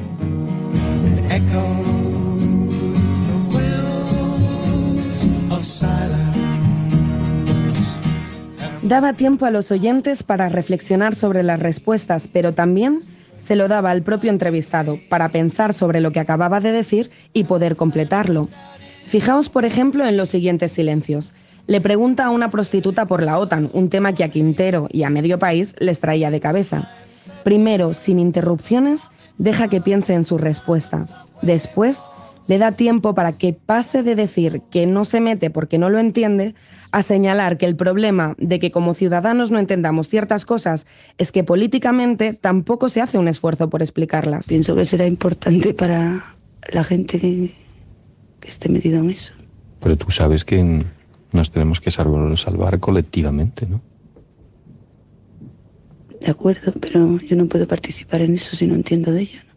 Daba tiempo a los oyentes para reflexionar sobre las respuestas, pero también se lo daba al propio entrevistado para pensar sobre lo que acababa de decir y poder completarlo. Fijaos, por ejemplo, en los siguientes silencios. Le pregunta a una prostituta por la OTAN, un tema que a Quintero y a medio país les traía de cabeza. Primero, sin interrupciones, deja que piense en su respuesta. Después, le da tiempo para que pase de decir que no se mete porque no lo entiende a señalar que el problema de que como ciudadanos no entendamos ciertas cosas es que políticamente tampoco se hace un esfuerzo por explicarlas. Pienso que será importante para la gente que esté metida en eso. Pero tú sabes que nos tenemos que salvar colectivamente, ¿no? De acuerdo, pero yo no puedo participar en eso si no entiendo de ello, ¿no?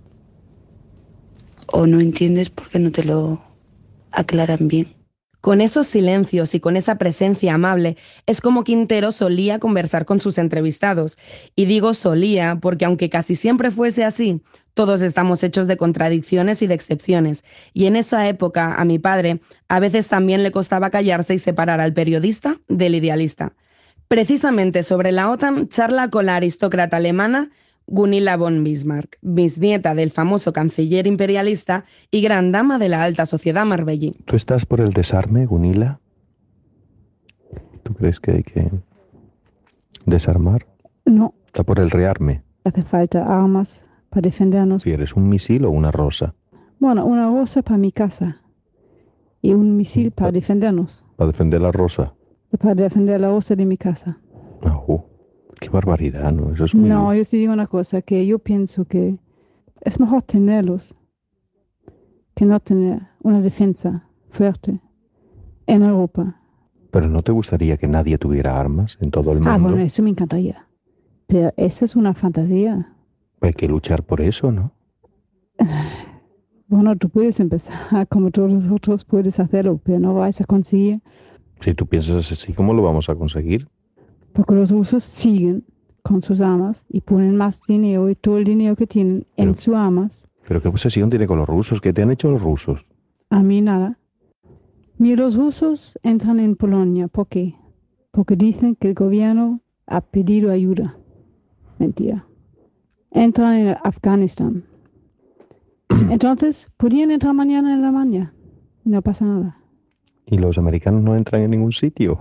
O no entiendes porque no te lo aclaran bien. Con esos silencios y con esa presencia amable es como Quintero solía conversar con sus entrevistados. Y digo solía porque aunque casi siempre fuese así, todos estamos hechos de contradicciones y de excepciones. Y en esa época a mi padre a veces también le costaba callarse y separar al periodista del idealista. Precisamente sobre la OTAN charla con la aristócrata alemana Gunilla von Bismarck, bisnieta del famoso canciller imperialista y gran dama de la alta sociedad marbellí. ¿Tú estás por el desarme, Gunilla? ¿Tú crees que hay que desarmar? No. Está por el rearme. Hace falta armas para defendernos. ¿Quieres un misil o una rosa? Bueno, una rosa para mi casa y un misil para defendernos. Para defender la rosa. Para defender la rosa de mi casa. Qué barbaridad, ¿no? Eso es muy... No, yo te digo una cosa, que yo pienso que es mejor tenerlos que no tener una defensa fuerte en Europa. ¿Pero no te gustaría que nadie tuviera armas en todo el mundo? Bueno, eso me encantaría. Pero esa es una fantasía. Hay que luchar por eso, ¿no? Bueno, tú puedes empezar, como todos los otros puedes hacerlo, pero no vas a conseguir. Si tú piensas así, ¿cómo lo vamos a conseguir? Porque los rusos siguen con sus armas y ponen más dinero y todo el dinero que tienen en sus armas. ¿Pero qué posesión tiene con los rusos? ¿Qué te han hecho los rusos? A mí nada. Mira, los rusos entran en Polonia. ¿Por qué? Porque dicen que el gobierno ha pedido ayuda. Mentira. Entran en Afganistán. Entonces, podrían entrar mañana en la mañana. No pasa nada. ¿Y los americanos no entran en ningún sitio?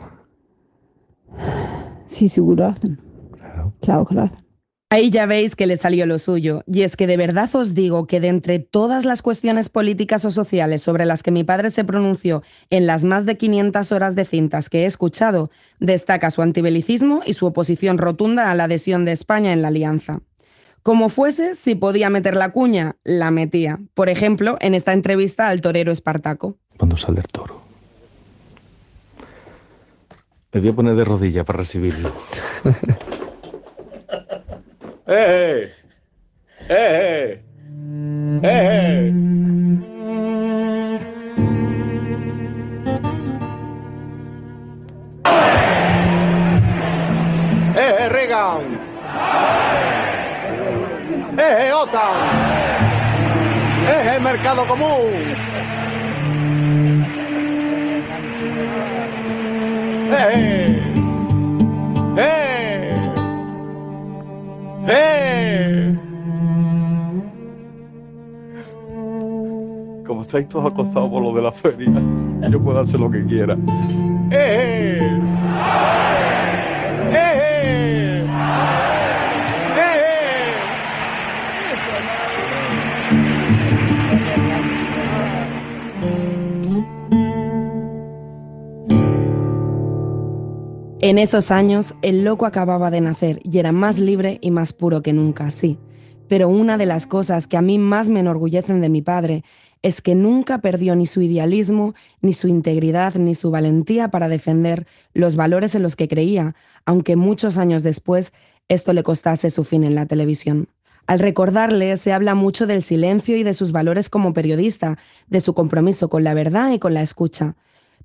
Sí, seguro hacen. Claro que lo hacen. Ahí ya veis que le salió lo suyo. Y es que de verdad os digo que de entre todas las cuestiones políticas o sociales sobre las que mi padre se pronunció en las más de 500 horas de cintas que he escuchado, destaca su antibelicismo y su oposición rotunda a la adhesión de España en la alianza. Como fuese, si podía meter la cuña, la metía. Por ejemplo, en esta entrevista al torero Espartaco. Cuando sale el toro. Me voy a poner de rodilla para recibirlo. ¡Eh! ¡Eh! ¡Eh! ¡Eh, Reagan! ¡Eh, OTAN! ¡Eh, mercado común! ¡Eh! ¡Eh! ¡Eh! Como estáis todos acostados por lo de la feria, yo puedo darse lo que quiera. ¡Eh! ¡Eh! En esos años, el loco acababa de nacer y era más libre y más puro que nunca, sí. Pero una de las cosas que a mí más me enorgullecen de mi padre es que nunca perdió ni su idealismo, ni su integridad, ni su valentía para defender los valores en los que creía, aunque muchos años después esto le costase su fin en la televisión. Al recordarle, se habla mucho del silencio y de sus valores como periodista, de su compromiso con la verdad y con la escucha.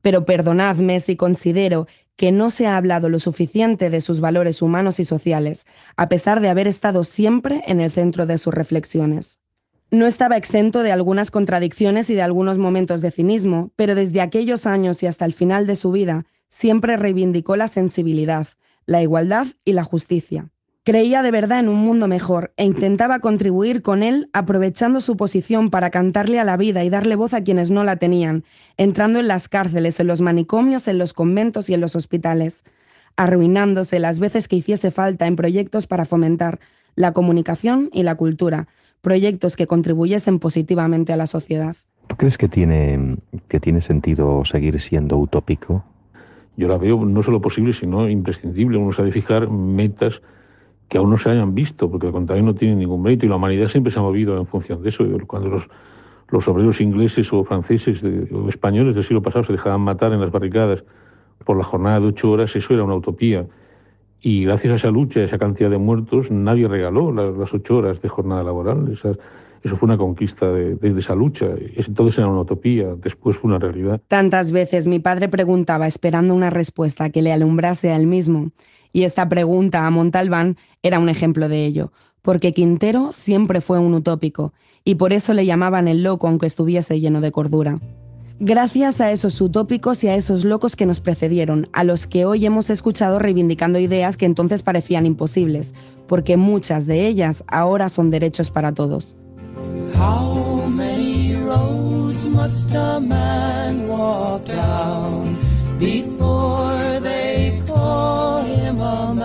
Pero perdonadme si considero que no se ha hablado lo suficiente de sus valores humanos y sociales, a pesar de haber estado siempre en el centro de sus reflexiones. No estaba exento de algunas contradicciones y de algunos momentos de cinismo, pero desde aquellos años y hasta el final de su vida, siempre reivindicó la sensibilidad, la igualdad y la justicia. Creía de verdad en un mundo mejor e intentaba contribuir con él aprovechando su posición para cantarle a la vida y darle voz a quienes no la tenían, entrando en las cárceles, en los manicomios, en los conventos y en los hospitales, arruinándose las veces que hiciese falta en proyectos para fomentar la comunicación y la cultura, proyectos que contribuyesen positivamente a la sociedad. ¿Tú crees que tiene sentido seguir siendo utópico? Yo la veo no solo posible, sino imprescindible. Uno se ha de fijar metas que aún no se hayan visto, porque al contrario no tiene ningún mérito, y la humanidad siempre se ha movido en función de eso. Cuando los obreros ingleses o franceses o españoles del siglo pasado se dejaban matar en las barricadas por la jornada de 8 horas, eso era una utopía. Y gracias a esa lucha, a esa cantidad de muertos, nadie regaló las 8 horas de jornada laboral. Eso fue una conquista de esa lucha. Entonces era una utopía, después fue una realidad. Tantas veces mi padre preguntaba esperando una respuesta que le alumbrase a él mismo. Y esta pregunta a Montalbán era un ejemplo de ello, porque Quintero siempre fue un utópico, y por eso le llamaban el loco aunque estuviese lleno de cordura. Gracias a esos utópicos y a esos locos que nos precedieron, a los que hoy hemos escuchado reivindicando ideas que entonces parecían imposibles, porque muchas de ellas ahora son derechos para todos. How many roads must a man walk down before they call him a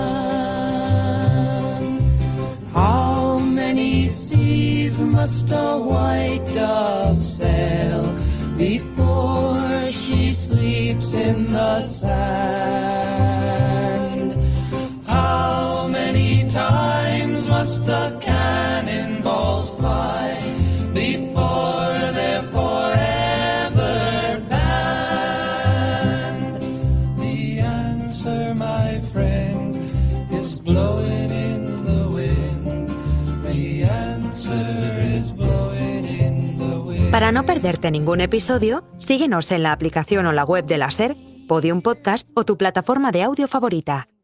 man? How many seas must a white dove sail before she sleeps in the sand? How many times must the cannonballs fly before they're forever banned? The answer, my friend, is blowing in the wind. The answer is blowing in the wind. Para no perderte ningún episodio, síguenos en la aplicación o la web de la SER, Podium Podcast o tu plataforma de audio favorita.